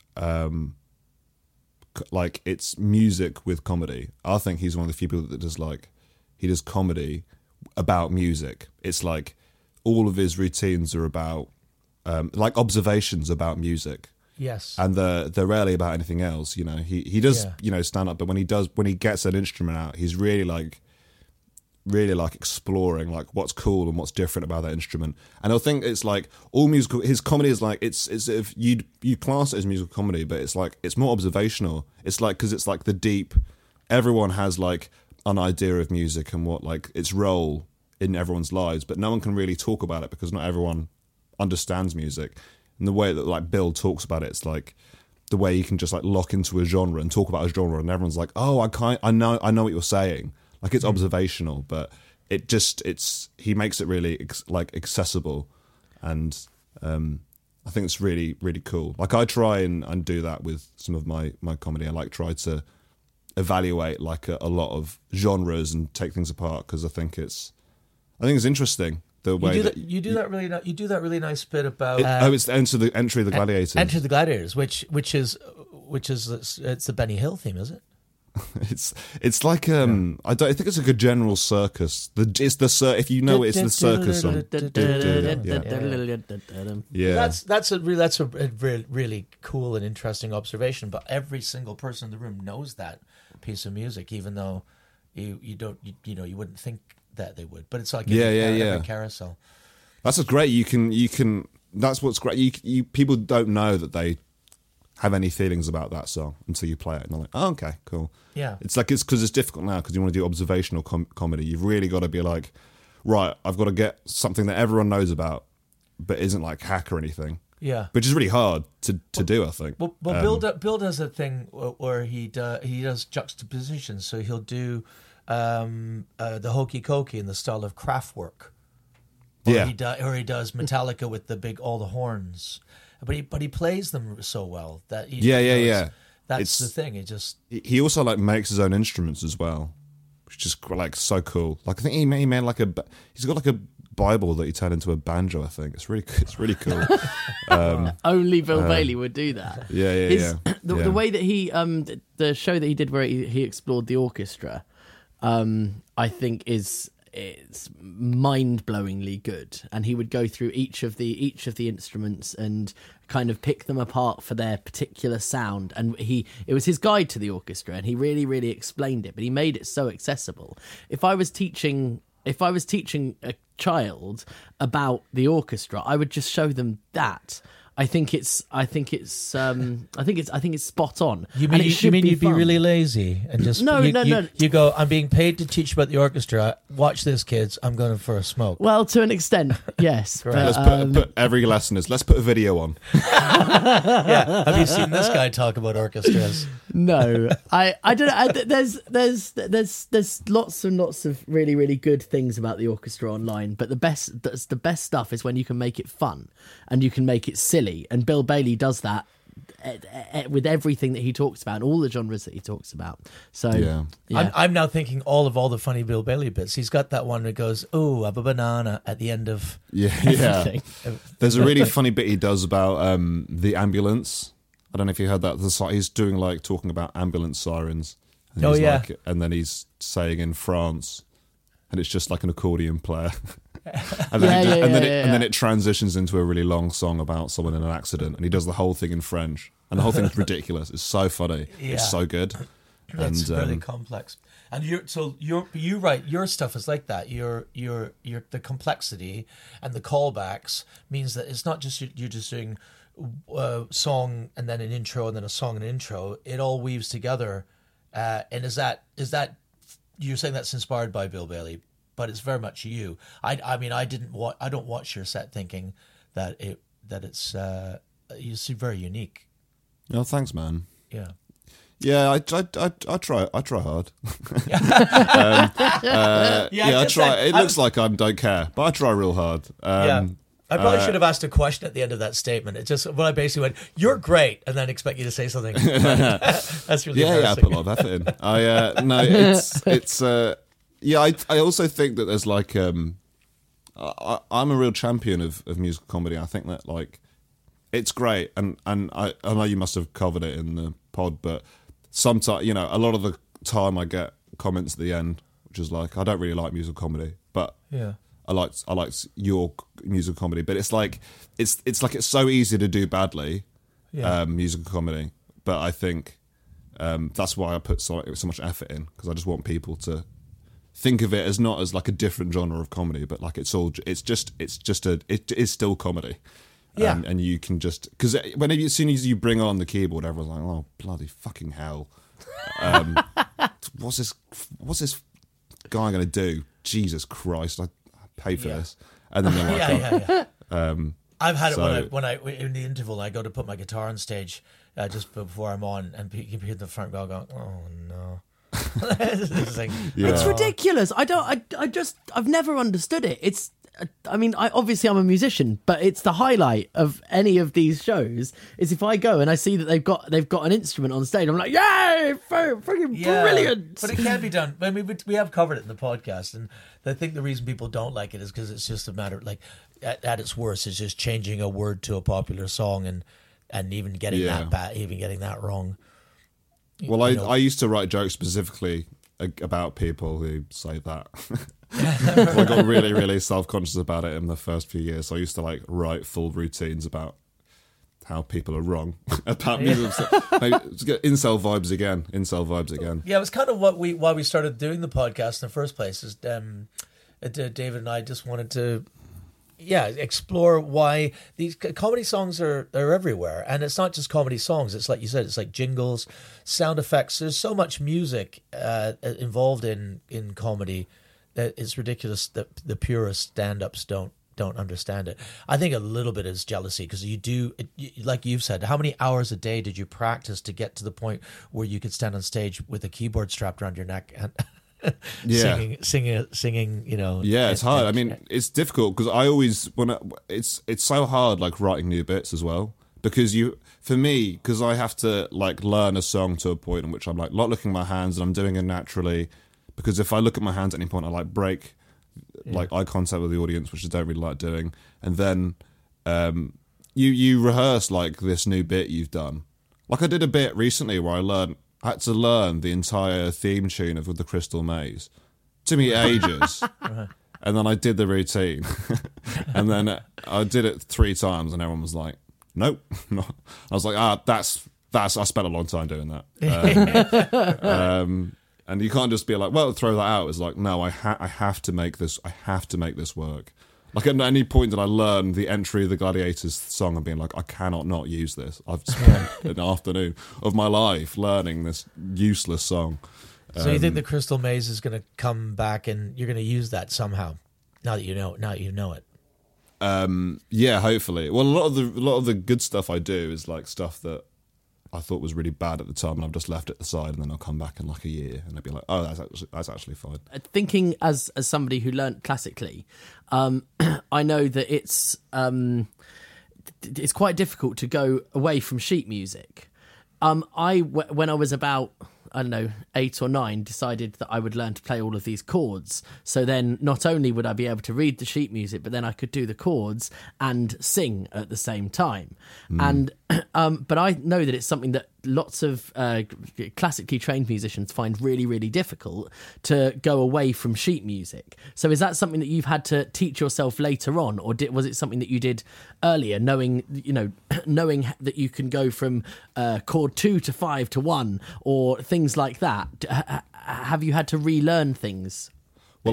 Like it's music with comedy. I think he's one of the few people that does comedy about music. It's like all of his routines are about like observations about music. Yes, and they're rarely about anything else. You know, he does stand up, but when he gets an instrument out, he's really like exploring like what's cool and what's different about that instrument. And I think it's like all musical, his comedy is like it's if you class it as musical comedy, but it's like it's more observational. It's like because it's like the deep. Everyone has like an idea of music and what like its role in everyone's lives, but no one can really talk about it because not everyone understands music. And the way that like Bill talks about it, it's like the way you can just like lock into a genre and talk about a genre, and everyone's like, oh, I know what you're saying. Like it's observational, but he makes it really like accessible, and I think it's really, really cool. Like I try and do that with some of my comedy. I like try to evaluate like a lot of genres and take things apart because I think it's interesting. The way you do that really nice bit about it's the entry of the Gladiators. Enter the Gladiators, which is it's the Benny Hill theme, is it? It's like I think it's like a general circus. It's the if you know it's the circus song. Yeah, that's a really cool and interesting observation. But every single person in the room knows that piece of music, even though you wouldn't think that they would. But it's like every carousel. That's great. You can. That's what's great. You people don't know that they have any feelings about that song until you play it, and they're like, "Oh, okay, cool." Yeah, it's because it's difficult now because you want to do observational comedy. You've really got to be like, right, I've got to get something that everyone knows about, but isn't like hack or anything. Yeah, which is really hard to do, I think. Well, Bill does a thing where he does juxtapositions. So he'll do the hokey cokey in the style of Kraftwerk. Or he does Metallica with all the horns. But he plays them so well that that's the thing. He also like makes his own instruments as well, which is like so cool. Like I think he made like he's got like a Bible that he turned into a banjo. I think it's really cool. Only Bill Bailey would do that. The way that he the show that he did where he explored the orchestra, I think it's mind-blowingly good, and he would go through each of the instruments and kind of pick them apart for their particular sound, and it was his guide to the orchestra, and he really, really explained it, but he made it so accessible. If I was teaching a child about the orchestra, I would just show them that. I think it's spot on. You mean you'd be really lazy and just no. You go, I'm being paid to teach about the orchestra. Watch this, kids. I'm going for a smoke. Well, to an extent, yes. But, let's put every lesson is let's put a video on. Yeah. Have you seen this guy talk about orchestras? No, I don't. There's lots and lots of really, really good things about the orchestra online, but the best stuff is when you can make it fun and you can make it silly. And Bill Bailey does that with everything that he talks about and all the genres that he talks about. So yeah. I'm now thinking all the funny Bill Bailey bits. He's got that one that goes, "Oh, have a banana" at the end of everything. There's a really funny bit he does about the ambulance. I don't know if you heard that. He's doing like talking about ambulance sirens. And and then he's saying in France, and it's just like an accordion player. And then it transitions into a really long song about someone in an accident, and he does the whole thing in French, and the whole thing is ridiculous. It's so funny. Yeah. It's so good. It's really complex. And you write your stuff is like that. Your the complexity and the callbacks means that it's not just you're just doing a song and then an intro and then a song and an intro. It all weaves together. And is that you're saying that's inspired by Bill Bailey? But it's very much you. I don't watch your set thinking that it's you see very unique. Oh, thanks, man. Yeah. Yeah, I try hard. I try. It looks like I don't care, but I try real hard. I probably should have asked a question at the end of that statement. It just I basically went, "You're great," and then expect you to say something. That's really I put a lot of effort in. I also think that there's like I'm a real champion of musical comedy. I think that like it's great, and I know you must have covered it in the pod, but sometimes a lot of the time I get comments at the end which is like I don't really like musical comedy, but I like your musical comedy. But it's like it's so easy to do badly musical comedy, but I think that's why I put so much effort in, because I just want people to think of it as not as like a different genre of comedy, but like it is still comedy. Yeah. And you can just, because as soon as you bring on the keyboard, everyone's like, "Oh, bloody fucking hell! What's this guy going to do? Jesus Christ! I pay for this." And then they're like, I've had it when I in the interval I go to put my guitar on stage just before I'm on, and you hear the front row going, "Oh no." It's ridiculous. I've never understood it. I mean, obviously I'm a musician, but it's the highlight of any of these shows is if I go and I see that they've got an instrument on stage, I'm like, yay, freaking brilliant. But it can be done. I mean, we have covered it in the podcast, and I think the reason people don't like it is because it's just a matter of, like, at its worst, it's just changing a word to a popular song and even getting that bad, even getting that wrong. Well, I used to write jokes specifically about people who say that. I got really, really self-conscious about it in the first few years. So I used to like write full routines about how people are wrong about music. Maybe get incel vibes again. Yeah, it was kind of why we started doing the podcast in the first place. Is David and I just wanted to explore why these comedy songs are everywhere. And it's not just comedy songs. It's like you said, it's like jingles, sound effects. There's so much music involved in comedy that it's ridiculous that the purest stand-ups don't understand it. I think a little bit is jealousy because like you've said, how many hours a day did you practice to get to the point where you could stand on stage with a keyboard strapped around your neck and singing, you know. Yeah, it's hard. I mean, it's difficult because it's so hard, like writing new bits as well. Because because I have to like learn a song to a point in which I'm like not looking at my hands and I'm doing it naturally. Because if I look at my hands at any point, I like break like eye contact with the audience, which I don't really like doing. And then you rehearse like this new bit you've done. Like I did a bit recently where I had to learn the entire theme tune of The Crystal Maze. It took me ages. And then I did the routine. And then I did it 3 times and everyone was like, nope. I was like, I spent a long time doing that. And you can't just be like, well, throw that out. It's like, no, I have to make this work. Like at any point that I learn the entry of the Gladiators song and being like, I cannot not use this. I've spent an afternoon of my life learning this useless song. So you think the Crystal Maze is going to come back and you're going to use that somehow? Now that you know it. Yeah, hopefully. Well, a lot of the good stuff I do is like stuff that I thought was really bad at the time, and I've just left it aside, and then I'll come back in like a year, and I'll be like, "Oh, that's actually fine." Thinking as somebody who learnt classically, I know that it's quite difficult to go away from sheet music. When I was about, I don't know, 8 or 9, decided that I would learn to play all of these chords. So then not only would I be able to read the sheet music, but then I could do the chords and sing at the same time. And but I know that it's something that lots of classically trained musicians find really, really difficult to go away from sheet music. So is that something that you've had to teach yourself later on, or was it something that you did earlier, knowing that you can go from chord 2 to 5 to 1 or things like that? Have you had to relearn things? Well,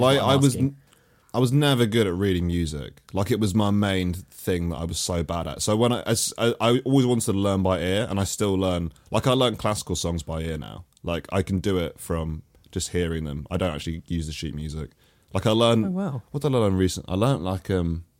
I was never good at reading music. Like it was my main thing that I was so bad at. So when I always wanted to learn by ear, and I still learn. Like I learn classical songs by ear now. Like I can do it from just hearing them. I don't actually use the sheet music. Like I learned. Oh, wow. What did I learn recently? I learned like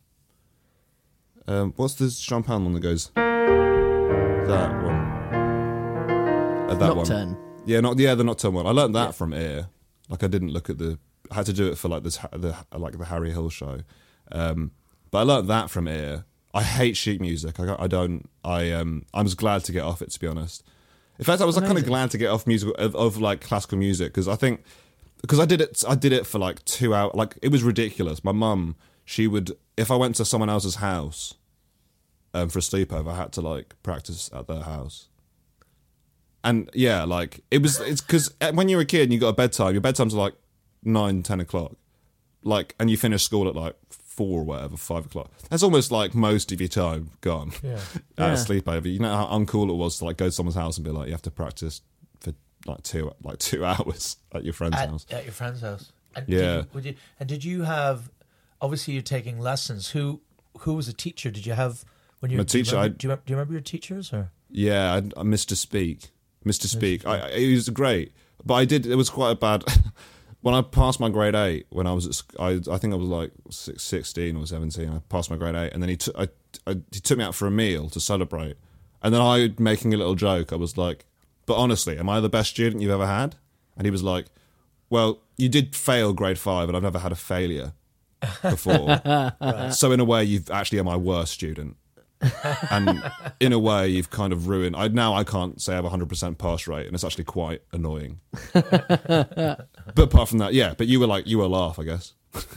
what's the Chopin one that goes? That one. That Nocturne. One. Yeah, the Nocturne one. I learned that from ear. Like I didn't look at I had to do it for like the Harry Hill show, but I learnt that from ear. I hate sheet music. I'm just glad to get off it, to be honest. In fact, I was kind of glad to get off music of like classical music because I did it for like 2 hours. Like it was ridiculous. My mum, if I went to someone else's house for a sleepover, I had to like practice at their house. And yeah, like it's because when you're a kid and you got a bedtime, your bedtimes are like 9-10 o'clock, like, and you finish school at like 4 or whatever, 5 o'clock. That's almost like most of your time gone at a sleepover. You know how uncool it was to like go to someone's house and be like, you have to practice for like 2 hours at your friend's house. At your friend's house. And yeah. Did you have? Obviously, you're taking lessons. Who was a teacher? Did you have when you? My teacher. Do you remember your teachers or? Yeah, I Mr. Speak. He was great, but it was quite a bad. When I passed my grade 8, when I was at, I think I was like 16 or 17. I passed my grade 8, and then he took me out for a meal to celebrate. And then I, making a little joke, I was like, "But honestly, am I the best student you've ever had?" And he was like, "Well, you did fail grade 5, and I've never had a failure." before. So in a way, you've actually are my worst student. And in a way, you've kind of ruined. I can't say I have a 100% pass rate, and it's actually quite annoying. But apart from that, yeah. But you were a laugh, I guess.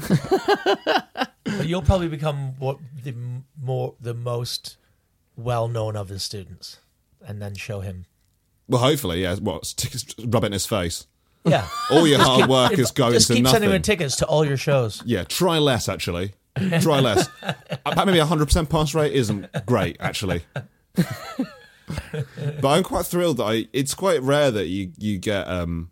But you'll probably become the most well known of his students, and then show him. Well, hopefully, yeah. Rub it in his face. Yeah. All your hard work is going to nothing. Just keep sending him tickets to all your shows. Yeah, try less, actually. Try less. Maybe 100% pass rate isn't great, actually. But I'm quite thrilled that it's quite rare that you get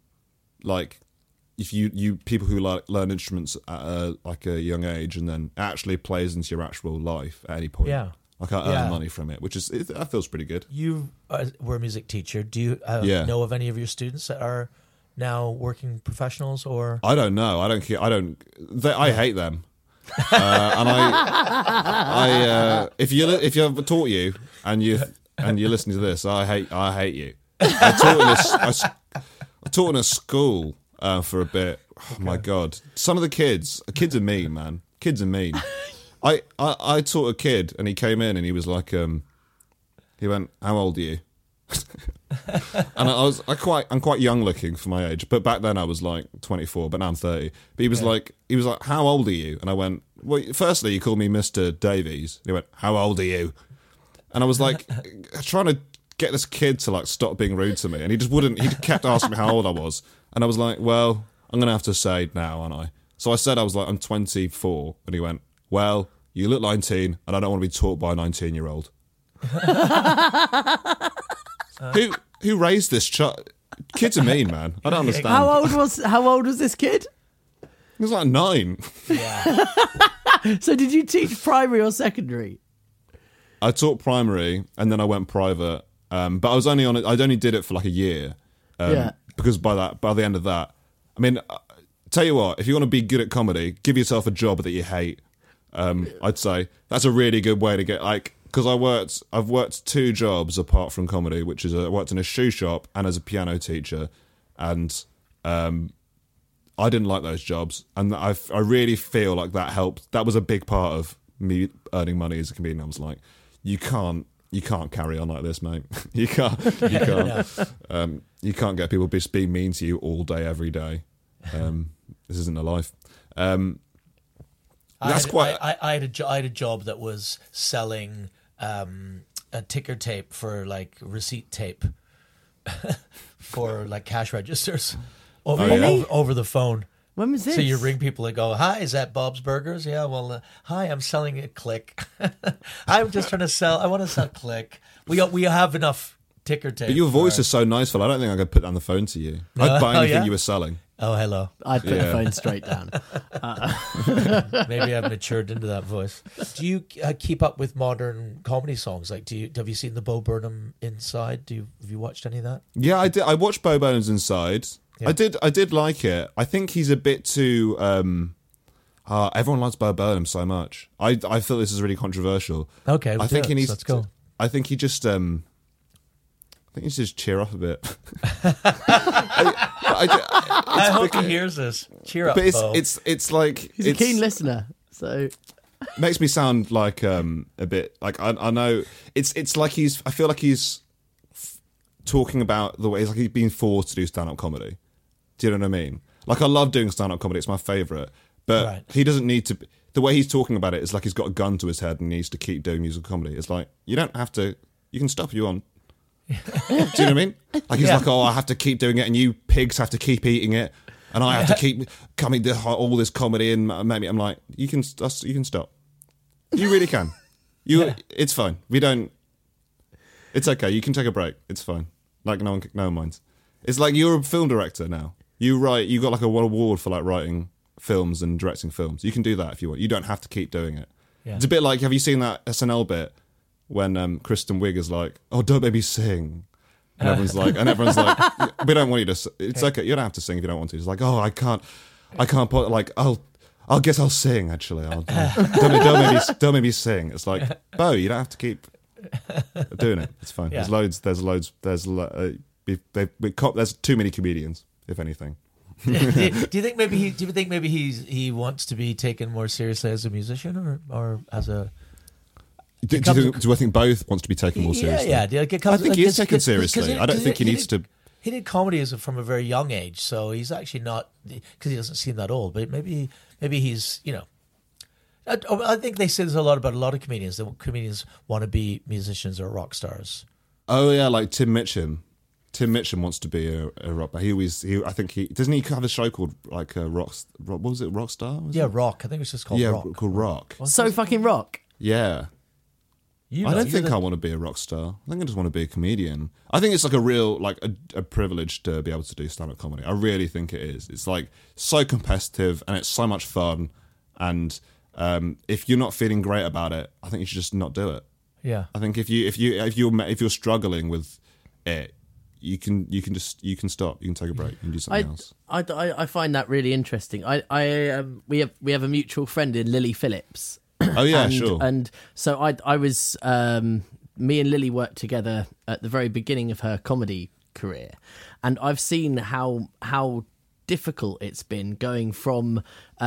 if you people who learn instruments at a young age and then actually plays into your actual life at any point. Yeah. Like I earn money from it, that feels pretty good. You were a music teacher. Do you know of any of your students that are now working professionals? Or I don't know. I don't care. I hate them. And I if you ever taught you and you're listening to this, I hate you. I taught in a school for a bit. Oh my god, some of the kids are mean, man. Kids are mean. I taught a kid, and he came in and he was like, he went, "How old are you?" And I'm quite young looking for my age, but back then I was like 24, but now I'm 30. But he was like, "How old are you?" And I went, "Well, firstly, you called me Mr. Davies." And he went, "How old are you?" And I was like, trying to get this kid to like stop being rude to me, and he just wouldn't. He kept asking me how old I was, and I was like, "Well, I'm gonna have to say now, aren't I?" So I said I was like, "I'm 24," and he went, "Well, you look 19, and I don't want to be taught by a 19-year-old." Who raised this child? Kids are mean, man. I don't understand. How old was this kid? He was like 9. Yeah. So did you teach primary or secondary? I taught primary, and then I went private. But I was only on it. I only did it for like a year. Because by the end of that, I mean, tell you what, if you want to be good at comedy, give yourself a job that you hate. I'd say that's a really good way to get because I've worked 2 jobs apart from comedy, which is I worked in a shoe shop and as a piano teacher, and I didn't like those jobs, and I really feel like that helped. That was a big part of me earning money as a comedian. I was like, you can't carry on like this, mate. You can't you can't get people just being mean to you all day every day. This isn't a life. I had a job that was selling a ticker tape for like receipt tape for like cash registers over the phone. When was this? So you ring people and go, "Hi, is that Bob's Burgers?" "Yeah, well, hi, I'm selling a Click." "I'm just trying to sell. I want to sell Click. We have enough ticker tape." But your voice is so nice, Phil. I don't think I could put down the phone to you. I'd buy anything you were selling. Oh, hello. I'd put the phone straight down. Maybe I've matured into that voice. Do you keep up with modern comedy songs? Like, have you seen the Bo Burnham Inside? Have you watched any of that? Yeah, I did. I watched Bo Burnham's Inside. Yeah. I did like it. I think he's a bit too. Everyone likes Bo Burnham so much. I feel this is really controversial. Okay, I think he needs. Let's go. I think he just. I think he should just cheer up a bit. I hope he hears this. Cheer up, but Bo. It's like he's a keen listener, so makes me sound like a bit like I know it's like he's. I feel like he's talking about the way he's being forced to do stand-up comedy. Do you know what I mean? Like I love doing stand-up comedy; it's my favourite. But he doesn't need to. The way he's talking about it is like he's got a gun to his head and needs to keep doing musical comedy. It's like you don't have to. You can stop if you want. Do you know what I mean? Like he's like, "Oh, I have to keep doing it, and you pigs have to keep eating it, and I have to keep coming to all this comedy." And maybe I'm like, "You can stop. You really can. It's fine. We don't. It's okay. You can take a break. It's fine. Like no one minds. It's like you're a film director now. You got like a award for like writing films and directing films. You can do that if you want. You don't have to keep doing it. Yeah. It's a bit like, have you seen that SNL bit when Kristen Wiig is like, "Oh, don't make me sing," and everyone's like, "We don't want you to. It's okay. You don't have to sing if you don't want to." It's like, "Oh, I can't put like I'll guess I'll sing actually. Don't make me sing." It's like, Bo, you don't have to keep doing it. It's fine. Yeah. There's too many comedians, if anything. Do you think maybe he wants to be taken more seriously as a musician or as a? Do I think both wants to be taken more seriously? Yeah. I think he is taken seriously. I don't think he needs to. He did comedy from a very young age, so he's actually not, because he doesn't seem that old. But maybe he's, you know. I think they say there's a lot about a lot of comedians that comedians want to be musicians or rock stars. Oh yeah, like Tim Mitchum. Tim Mitchum wants to be a rock. But I think he doesn't. He have a show called like Rock. What was it? Rockstar? Rock. I think it's just called Rock. Called Rock. So fucking rock. Yeah. I don't think I want to be a rock star. I think I just want to be a comedian. I think it's like a real, like a privilege to be able to do stand-up comedy. I really think it is. It's like so competitive and it's so much fun. And if you're not feeling great about it, I think you should just not do it. Yeah. I think if you're struggling with it, you can stop. You can take a break. You can do something else. I find that really interesting. We have a mutual friend in Lily Phillips. Oh yeah, sure. And so I was me and Lily worked together at the very beginning of her comedy career, and I've seen how difficult it's been going from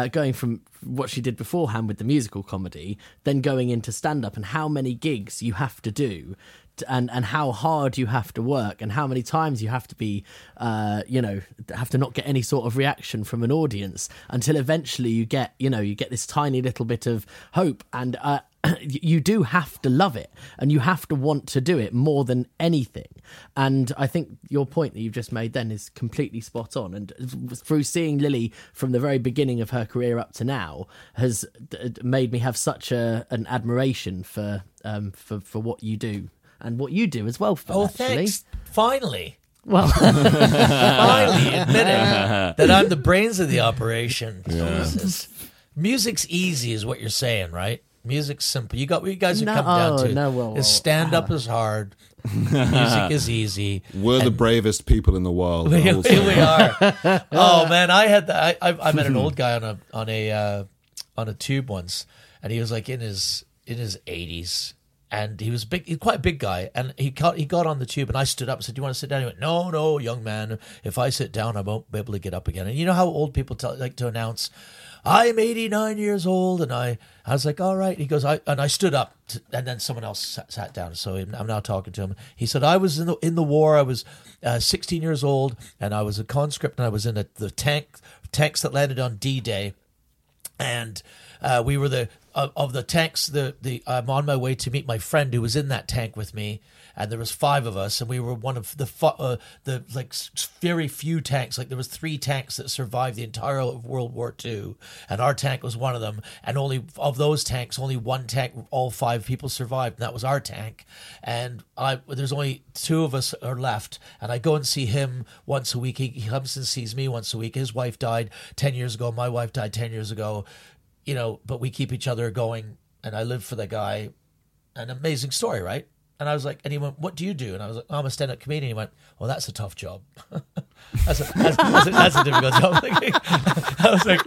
what she did beforehand with the musical comedy, then going into stand up, and how many gigs you have to do. And how hard you have to work, and how many times you have to be, have to not get any sort of reaction from an audience until eventually you get this tiny little bit of hope, and you do have to love it, and you have to want to do it more than anything. And I think your point that you've just made then is completely spot on. And through seeing Lily from the very beginning of her career up to now has made me have such an admiration for what you do. And what you do as well, Phil, Oh, actually. thanks. Finally. Well, finally admitting that I'm the brains of the operation. Yeah. Jesus. Music's easy is what you're saying, right? Music's simple. What you guys have come down to is stand-up is hard. Music is easy. We're the bravest people in the world. We are. Oh, man, I had that. I met an old guy on a tube once, and he was like in his 80s. And he was big. He's quite a big guy. And he got on the tube, and I stood up and said, "Do you want to sit down?" He went, "No, young man. If I sit down, I won't be able to get up again." And you know how old people like to announce, "I'm 89 years old." And I was like, "All right." He goes, I stood up, and then someone else sat down. So I'm now talking to him. He said, "I was in the war. I was 16 years old, and I was a conscript, and I was in the tanks that landed on D-Day, and we were of the tanks, I'm on my way to meet my friend who was in that tank with me, and there was 5 of us, and we were one of the like very few tanks. Like there was 3 tanks that survived the entire of World War II, and our tank was one of them. And only of those tanks, only one tank, all 5 people survived, and that was our tank. And there's only 2 of us are left, and I go and see him once a week. He comes and sees me once a week. His wife died 10 years ago. My wife died 10 years ago. You know, but we keep each other going, and I live for the guy. An amazing story, right? And I was like, and he went, "What do you do?" And I was like, "I'm a stand-up comedian." He went, "Well, that's a tough job." that's a difficult job. I was like,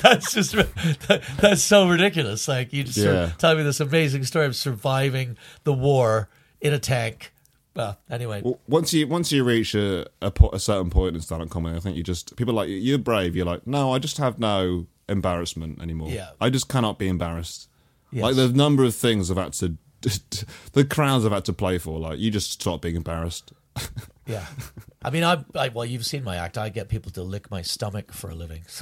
that's so ridiculous. Like you just sort of tell me this amazing story of surviving the war in a tank. Well, anyway, once you reach a certain point in stand-up comedy, I think people are like, "You're brave." You're like, "No, I just have no embarrassment anymore. Yeah. I just cannot be embarrassed." Yes. Like the number of things I've had to, the crowds I've had to play for. Like you just stop being embarrassed. Yeah, I mean, well, you've seen my act. I get people to lick my stomach for a living. So,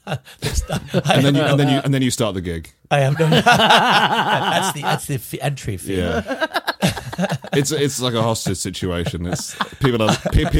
and then you start the gig. I have no. that's the entry fee. Yeah. It's like a hostage situation. It's people are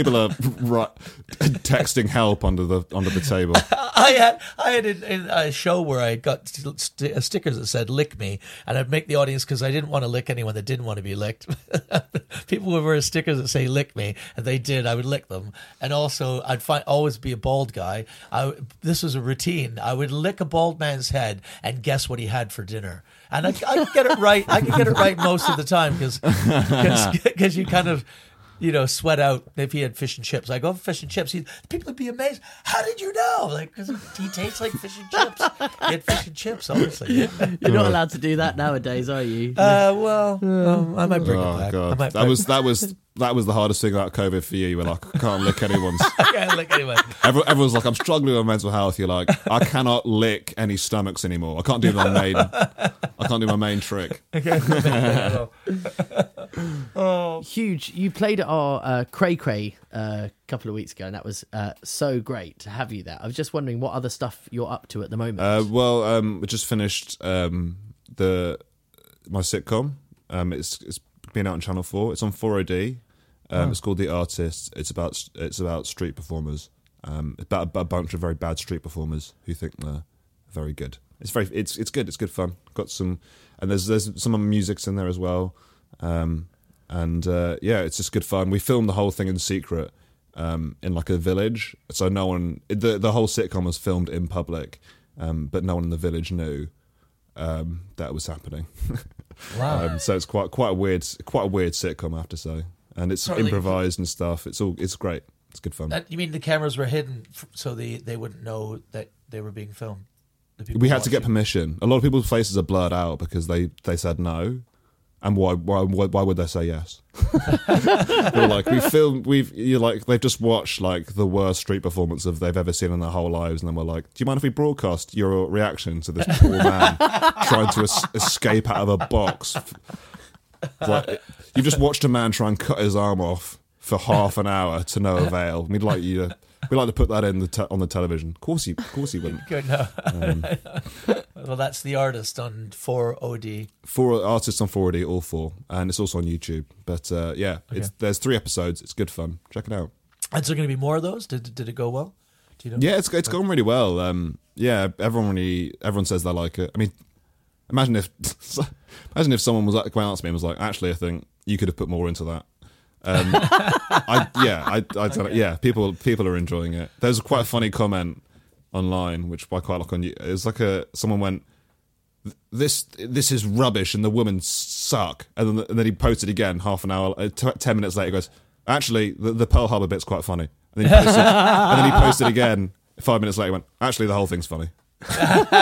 texting help under the table. I had a show where I got stickers that said "lick me," and I'd make the audience, because I didn't want to lick anyone that didn't want to be licked. People would wear stickers that say "lick me," and they did. I would lick them, and also I'd always be a bald guy. This was a routine. I would lick a bald man's head and guess what he had for dinner. And I could get it right. I could get it right most of the time because you kind of, sweat out if he had fish and chips. I go, fish and chips. People would be amazed. How did you know? Like, because he tastes like fish and chips. He had fish and chips, obviously. Yeah. You're not allowed to do that nowadays, are you? I might bring it back. God. I might That was the hardest thing about COVID for you. You were like, I can't lick anyone's. I can't lick anyone. Everyone's like, I'm struggling with mental health. You're like, I cannot lick any stomachs anymore. I can't do my main trick. Huge. You played at our Cray Cray a couple of weeks ago, and that was so great to have you there. I was just wondering what other stuff you're up to at the moment. We just finished my sitcom. It's been out on Channel 4. It's on 4OD. It's called The Artist. It's about street performers. About a bunch of very bad street performers who think they're very good. It's good. It's good fun. Got some, and there's some music's in there as well. It's just good fun. We filmed the whole thing in secret in like a village, so no one. The whole sitcom was filmed in public, but no one in the village knew that was happening. Wow. So it's quite a weird sitcom, I have to say, and it's improvised and stuff. It's great. It's good fun. You mean the cameras were hidden so they wouldn't know that they were being filmed? We had to get permission. A lot of people's faces are blurred out because they said no. And why would they say yes? They're like, they've just watched like the worst street performance they've ever seen in their whole lives, and then we're like, do you mind if we broadcast your reaction to this poor man trying to escape out of a box? Like, you've just watched a man try and cut his arm off for half an hour to no avail. We'd like to put that in on the television. Of course he wouldn't. Good, no. Well, that's The Artist on 4OD. 4 Artists on 4OD, all 4, and it's also on YouTube. But there's 3 episodes. It's good fun. Check it out. And so, going to be more of those? Did it go well? Do you know? Yeah, it's gone really well. Everyone says they like it. I mean, imagine if someone was went out to me and was like, actually, I think you could have put more into that. I don't know. Yeah, people are enjoying it. There's quite a funny comment online, which I quite like on you. It's like someone went, this is rubbish and the women suck, and then he posted again half an hour, 10 minutes later, he goes, actually the Pearl Harbor bit's quite funny, and then he posted again 5 minutes later, he went, actually the whole thing's funny. Which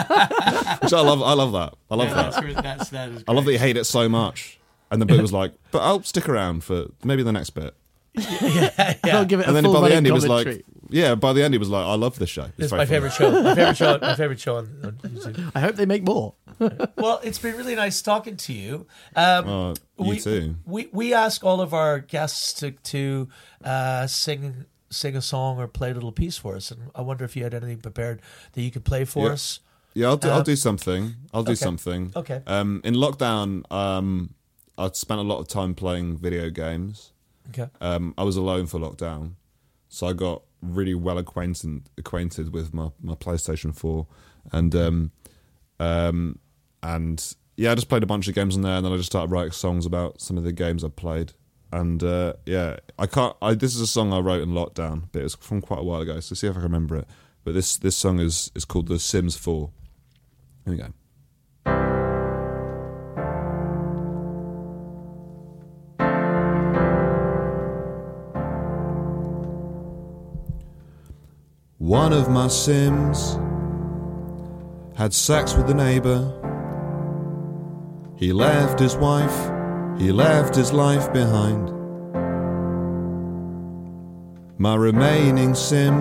I love that. I love that. I love that you hate it so much. And the bit was like, but I'll stick around for maybe the next bit. Yeah. I'll give it and a then full by the end he was commentary. like, by the end he was like, I love this show. It's my favorite show. My favorite show on YouTube. I hope they make more. Well, it's been really nice talking to you. You too. We ask all of our guests to sing a song or play a little piece for us, and I wonder if you had anything prepared that you could play for us. Yeah, I'll do something. I'll do something. Okay. In lockdown, I spent a lot of time playing video games. Okay. I was alone for lockdown, so I got really well acquainted with my PlayStation 4, and I just played a bunch of games on there, and then I just started writing songs about some of the games I played. And this is a song I wrote in lockdown, but it's from quite a while ago, so see if I can remember it. But this song is called The Sims 4. Here we go. One of my Sims had sex with a neighbour. He left his wife, he left his life behind. My remaining Sim,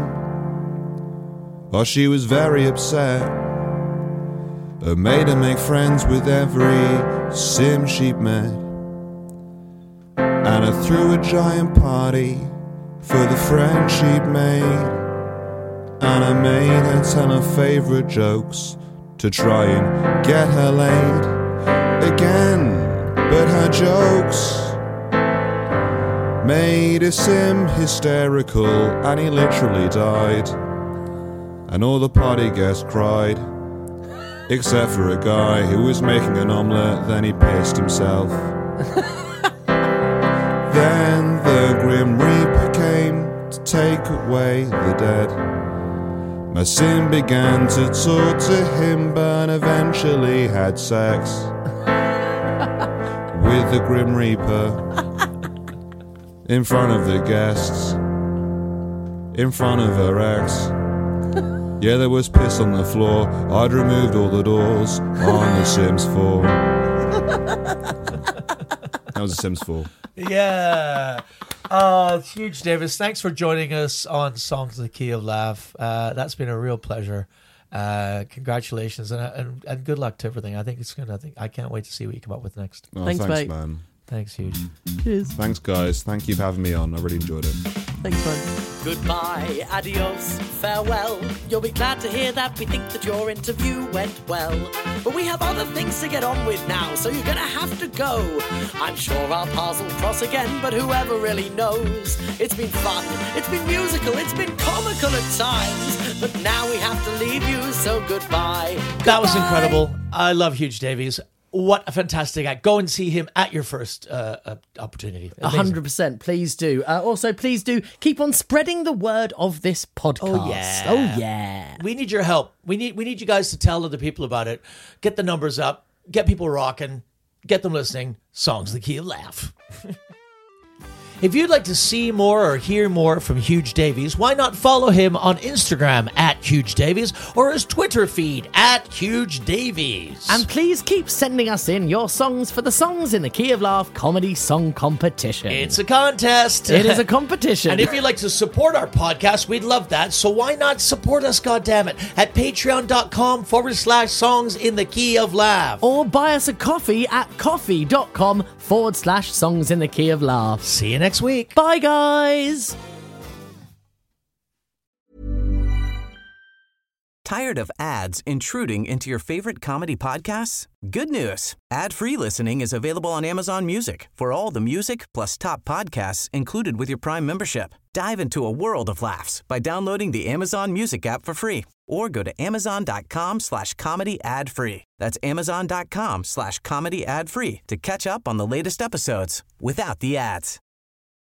she was very upset. It made her make friends with every Sim she'd met. And I threw a giant party for the friend she'd made. And I made her tell her favourite jokes to try and get her laid again. But her jokes made a Sim hysterical, and he literally died. And all the party guests cried, except for a guy who was making an omelette, then he pissed himself. Then the Grim Reaper came to take away the dead. My Sim began to talk to him, but eventually had sex with the Grim Reaper in front of the guests, in front of her ex. Yeah, there was piss on the floor. I'd removed all the doors on The Sims 4. That was The Sims 4. Yeah. Oh, Huge Davis, thanks for joining us on Songs in the Key of Laugh. That's been a real pleasure. Congratulations and good luck to everything. I think it's good. I can't wait to see what you come up with next. Oh, Thanks, mate. man. Thanks, Huge. Cheers. Thanks, guys. Thank you for having me on. I really enjoyed it. Thanks, man. Goodbye, adios, farewell. You'll be glad to hear that we think that your interview went well. But we have other things to get on with now, so you're gonna have to go. I'm sure our paths will cross again, but whoever really knows? It's been fun, it's been musical, it's been comical at times. But now we have to leave you, so goodbye. That was incredible. I love Huge Davies. What a fantastic act. Go and see him at your first opportunity. Amazing. 100%. Please do. Also, please do keep on spreading the word of this podcast. Oh, yeah. Oh, yeah. We need your help. We need you guys to tell other people about it. Get the numbers up. Get people rocking. Get them listening. Songs the Key of Laugh. If you'd like to see more or hear more from Huge Davies, why not follow him on Instagram at Huge Davies or his Twitter feed at Huge Davies. And please keep sending us in your songs for the Songs in the Key of Laugh comedy song competition. It's a contest. It is a competition. And if you'd like to support our podcast, we'd love that. So why not support us, goddammit, at patreon.com/songs in the key of laugh. Or buy us a coffee at coffee.com/songs in the key of laugh. See you next week. Bye, guys. Tired of ads intruding into your favorite comedy podcasts? Good news. Ad-free listening is available on Amazon Music for all the music plus top podcasts included with your Prime membership. Dive into a world of laughs by downloading the Amazon Music app for free or go to amazon.com/comedy ad-free. That's amazon.com/comedy ad-free to catch up on the latest episodes without the ads.